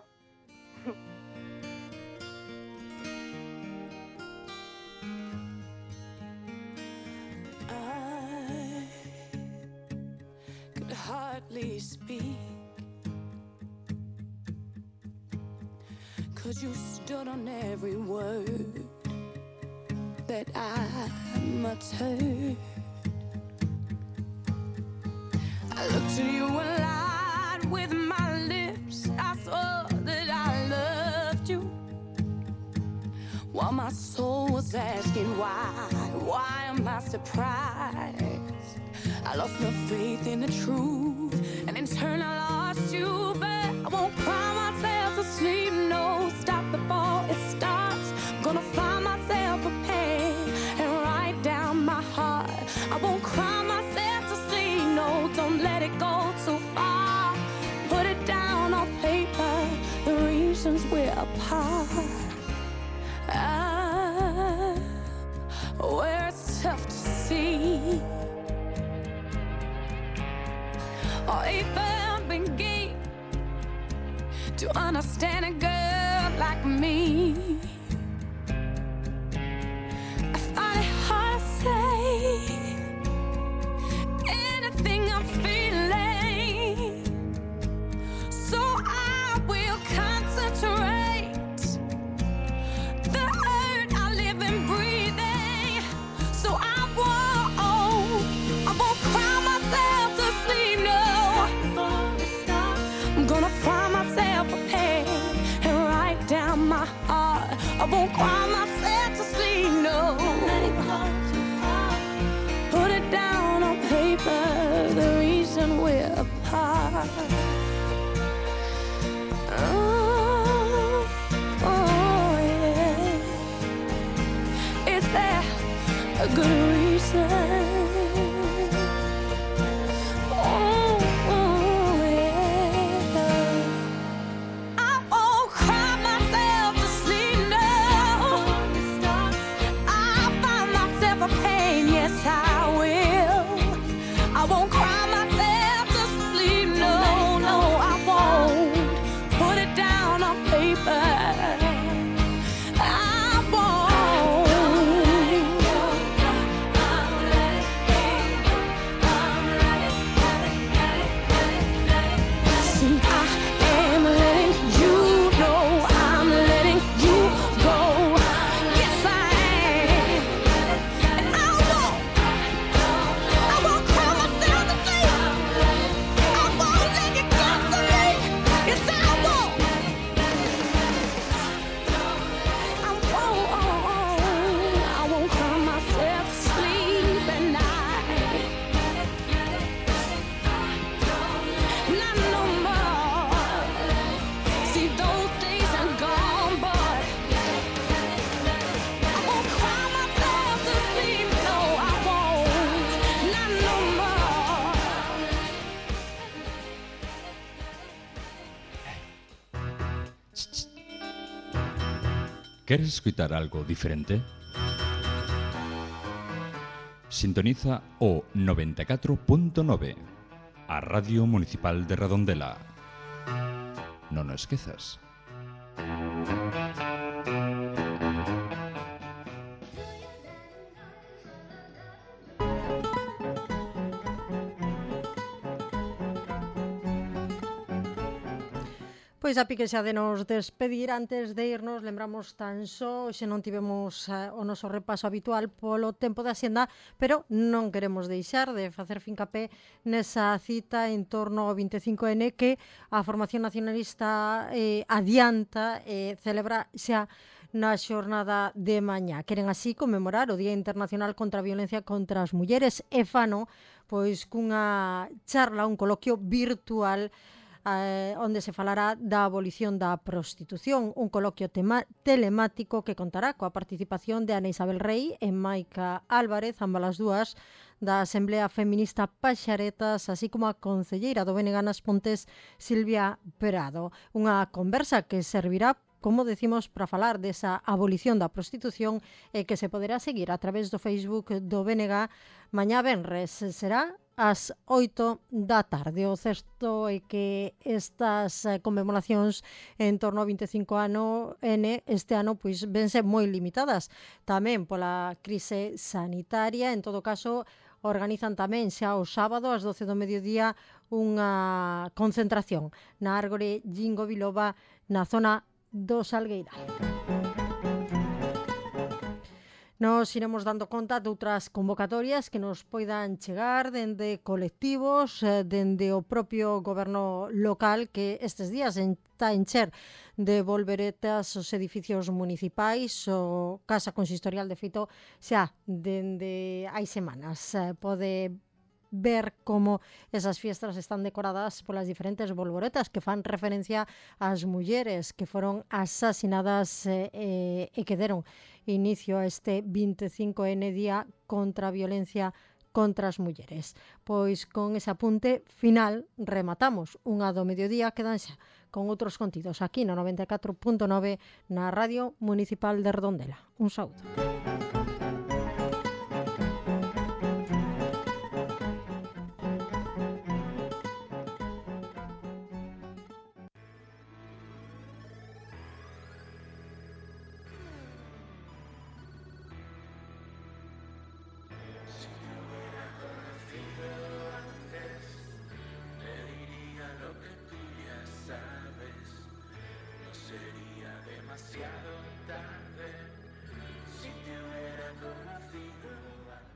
I could hardly speak, 'cause you stood on every word that I muttered. I looked at you and lied with my lips. I swore that I loved you, while my soul was asking why am I surprised? I lost my faith in the truth, and in turn I lost you. But I won't cry myself to sleep, no, stop before it starts. I'm gonna find myself a pen and write down my heart. I won't cry myself to sleep, no, don't let it go too far. Put it down on paper, the reasons we're apart. Where it's tough to see, or even begin to understand a girl like me. I find it hard to say anything I'm feeling, so I will concentrate. The earth I live and breathing, so I won't cry myself to sleep, no. I'm gonna find myself a pen and write down my heart. I won't cry myself to sleep, no. Put it down on paper, the reason we're apart. Is there a good reason? I won't cry myself to sleep, no. I'll find myself a pain, yes I will. I won't cry myself to sleep, no, no, I won't. Put it down on paper, I won't. ¿Queres escuchar algo diferente? Sintoniza o 94.9, a Radio Municipal de Redondela. Non o esquezas. Pois a pique xa de nos despedir. Antes de irnos, lembramos tan só, xe non tivemos o noso repaso habitual polo tempo da xenda, pero non queremos deixar de facer fincapé nesa cita en torno ao 25N que a Formación Nacionalista adianta celebra xa na xornada de mañá. Queren así conmemorar o Día Internacional contra a Violencia contra as Mulleres e fano pois cunha charla, un coloquio virtual onde se falará da abolición da prostitución, un coloquio telemático que contará coa participación de Ana Isabel Rei e Maica Álvarez, ambas as dúas da Asamblea Feminista Paxaretas, así como a concelleira do BNG nas Pontes, Silvia Prado. Unha conversa que servirá, como decimos, para falar desa abolición da prostitución e que se poderá seguir a través do Facebook do BNG mañá venres. Será ás 8 da tarde. O certo é que estas conmemoracións en torno ao 25N este ano pois vense moi limitadas tamén pola crise sanitaria. En todo caso, organizan tamén xa o sábado ás 12 do mediodía unha concentración na Árbore Jingo Biloba na zona do Salgueiral. Nos iremos dando conta de outras convocatorias que nos poidan chegar dende colectivos, dende o propio goberno local que estes días está a encher de volveretas os edificios municipais. O Casa Consistorial, de feito, xa dende hai semanas pode ver como esas fiestas están decoradas polas diferentes bolboretas que fan referencia ás mulleres que foron asasinadas e que deron inicio a este 25N Día contra a Violencia contra as Mulleres. Pois con ese apunte final rematamos unha do mediodía, quedan xa con outros contidos aquí no 94.9 na Radio Municipal de Redondela. Un saúdo.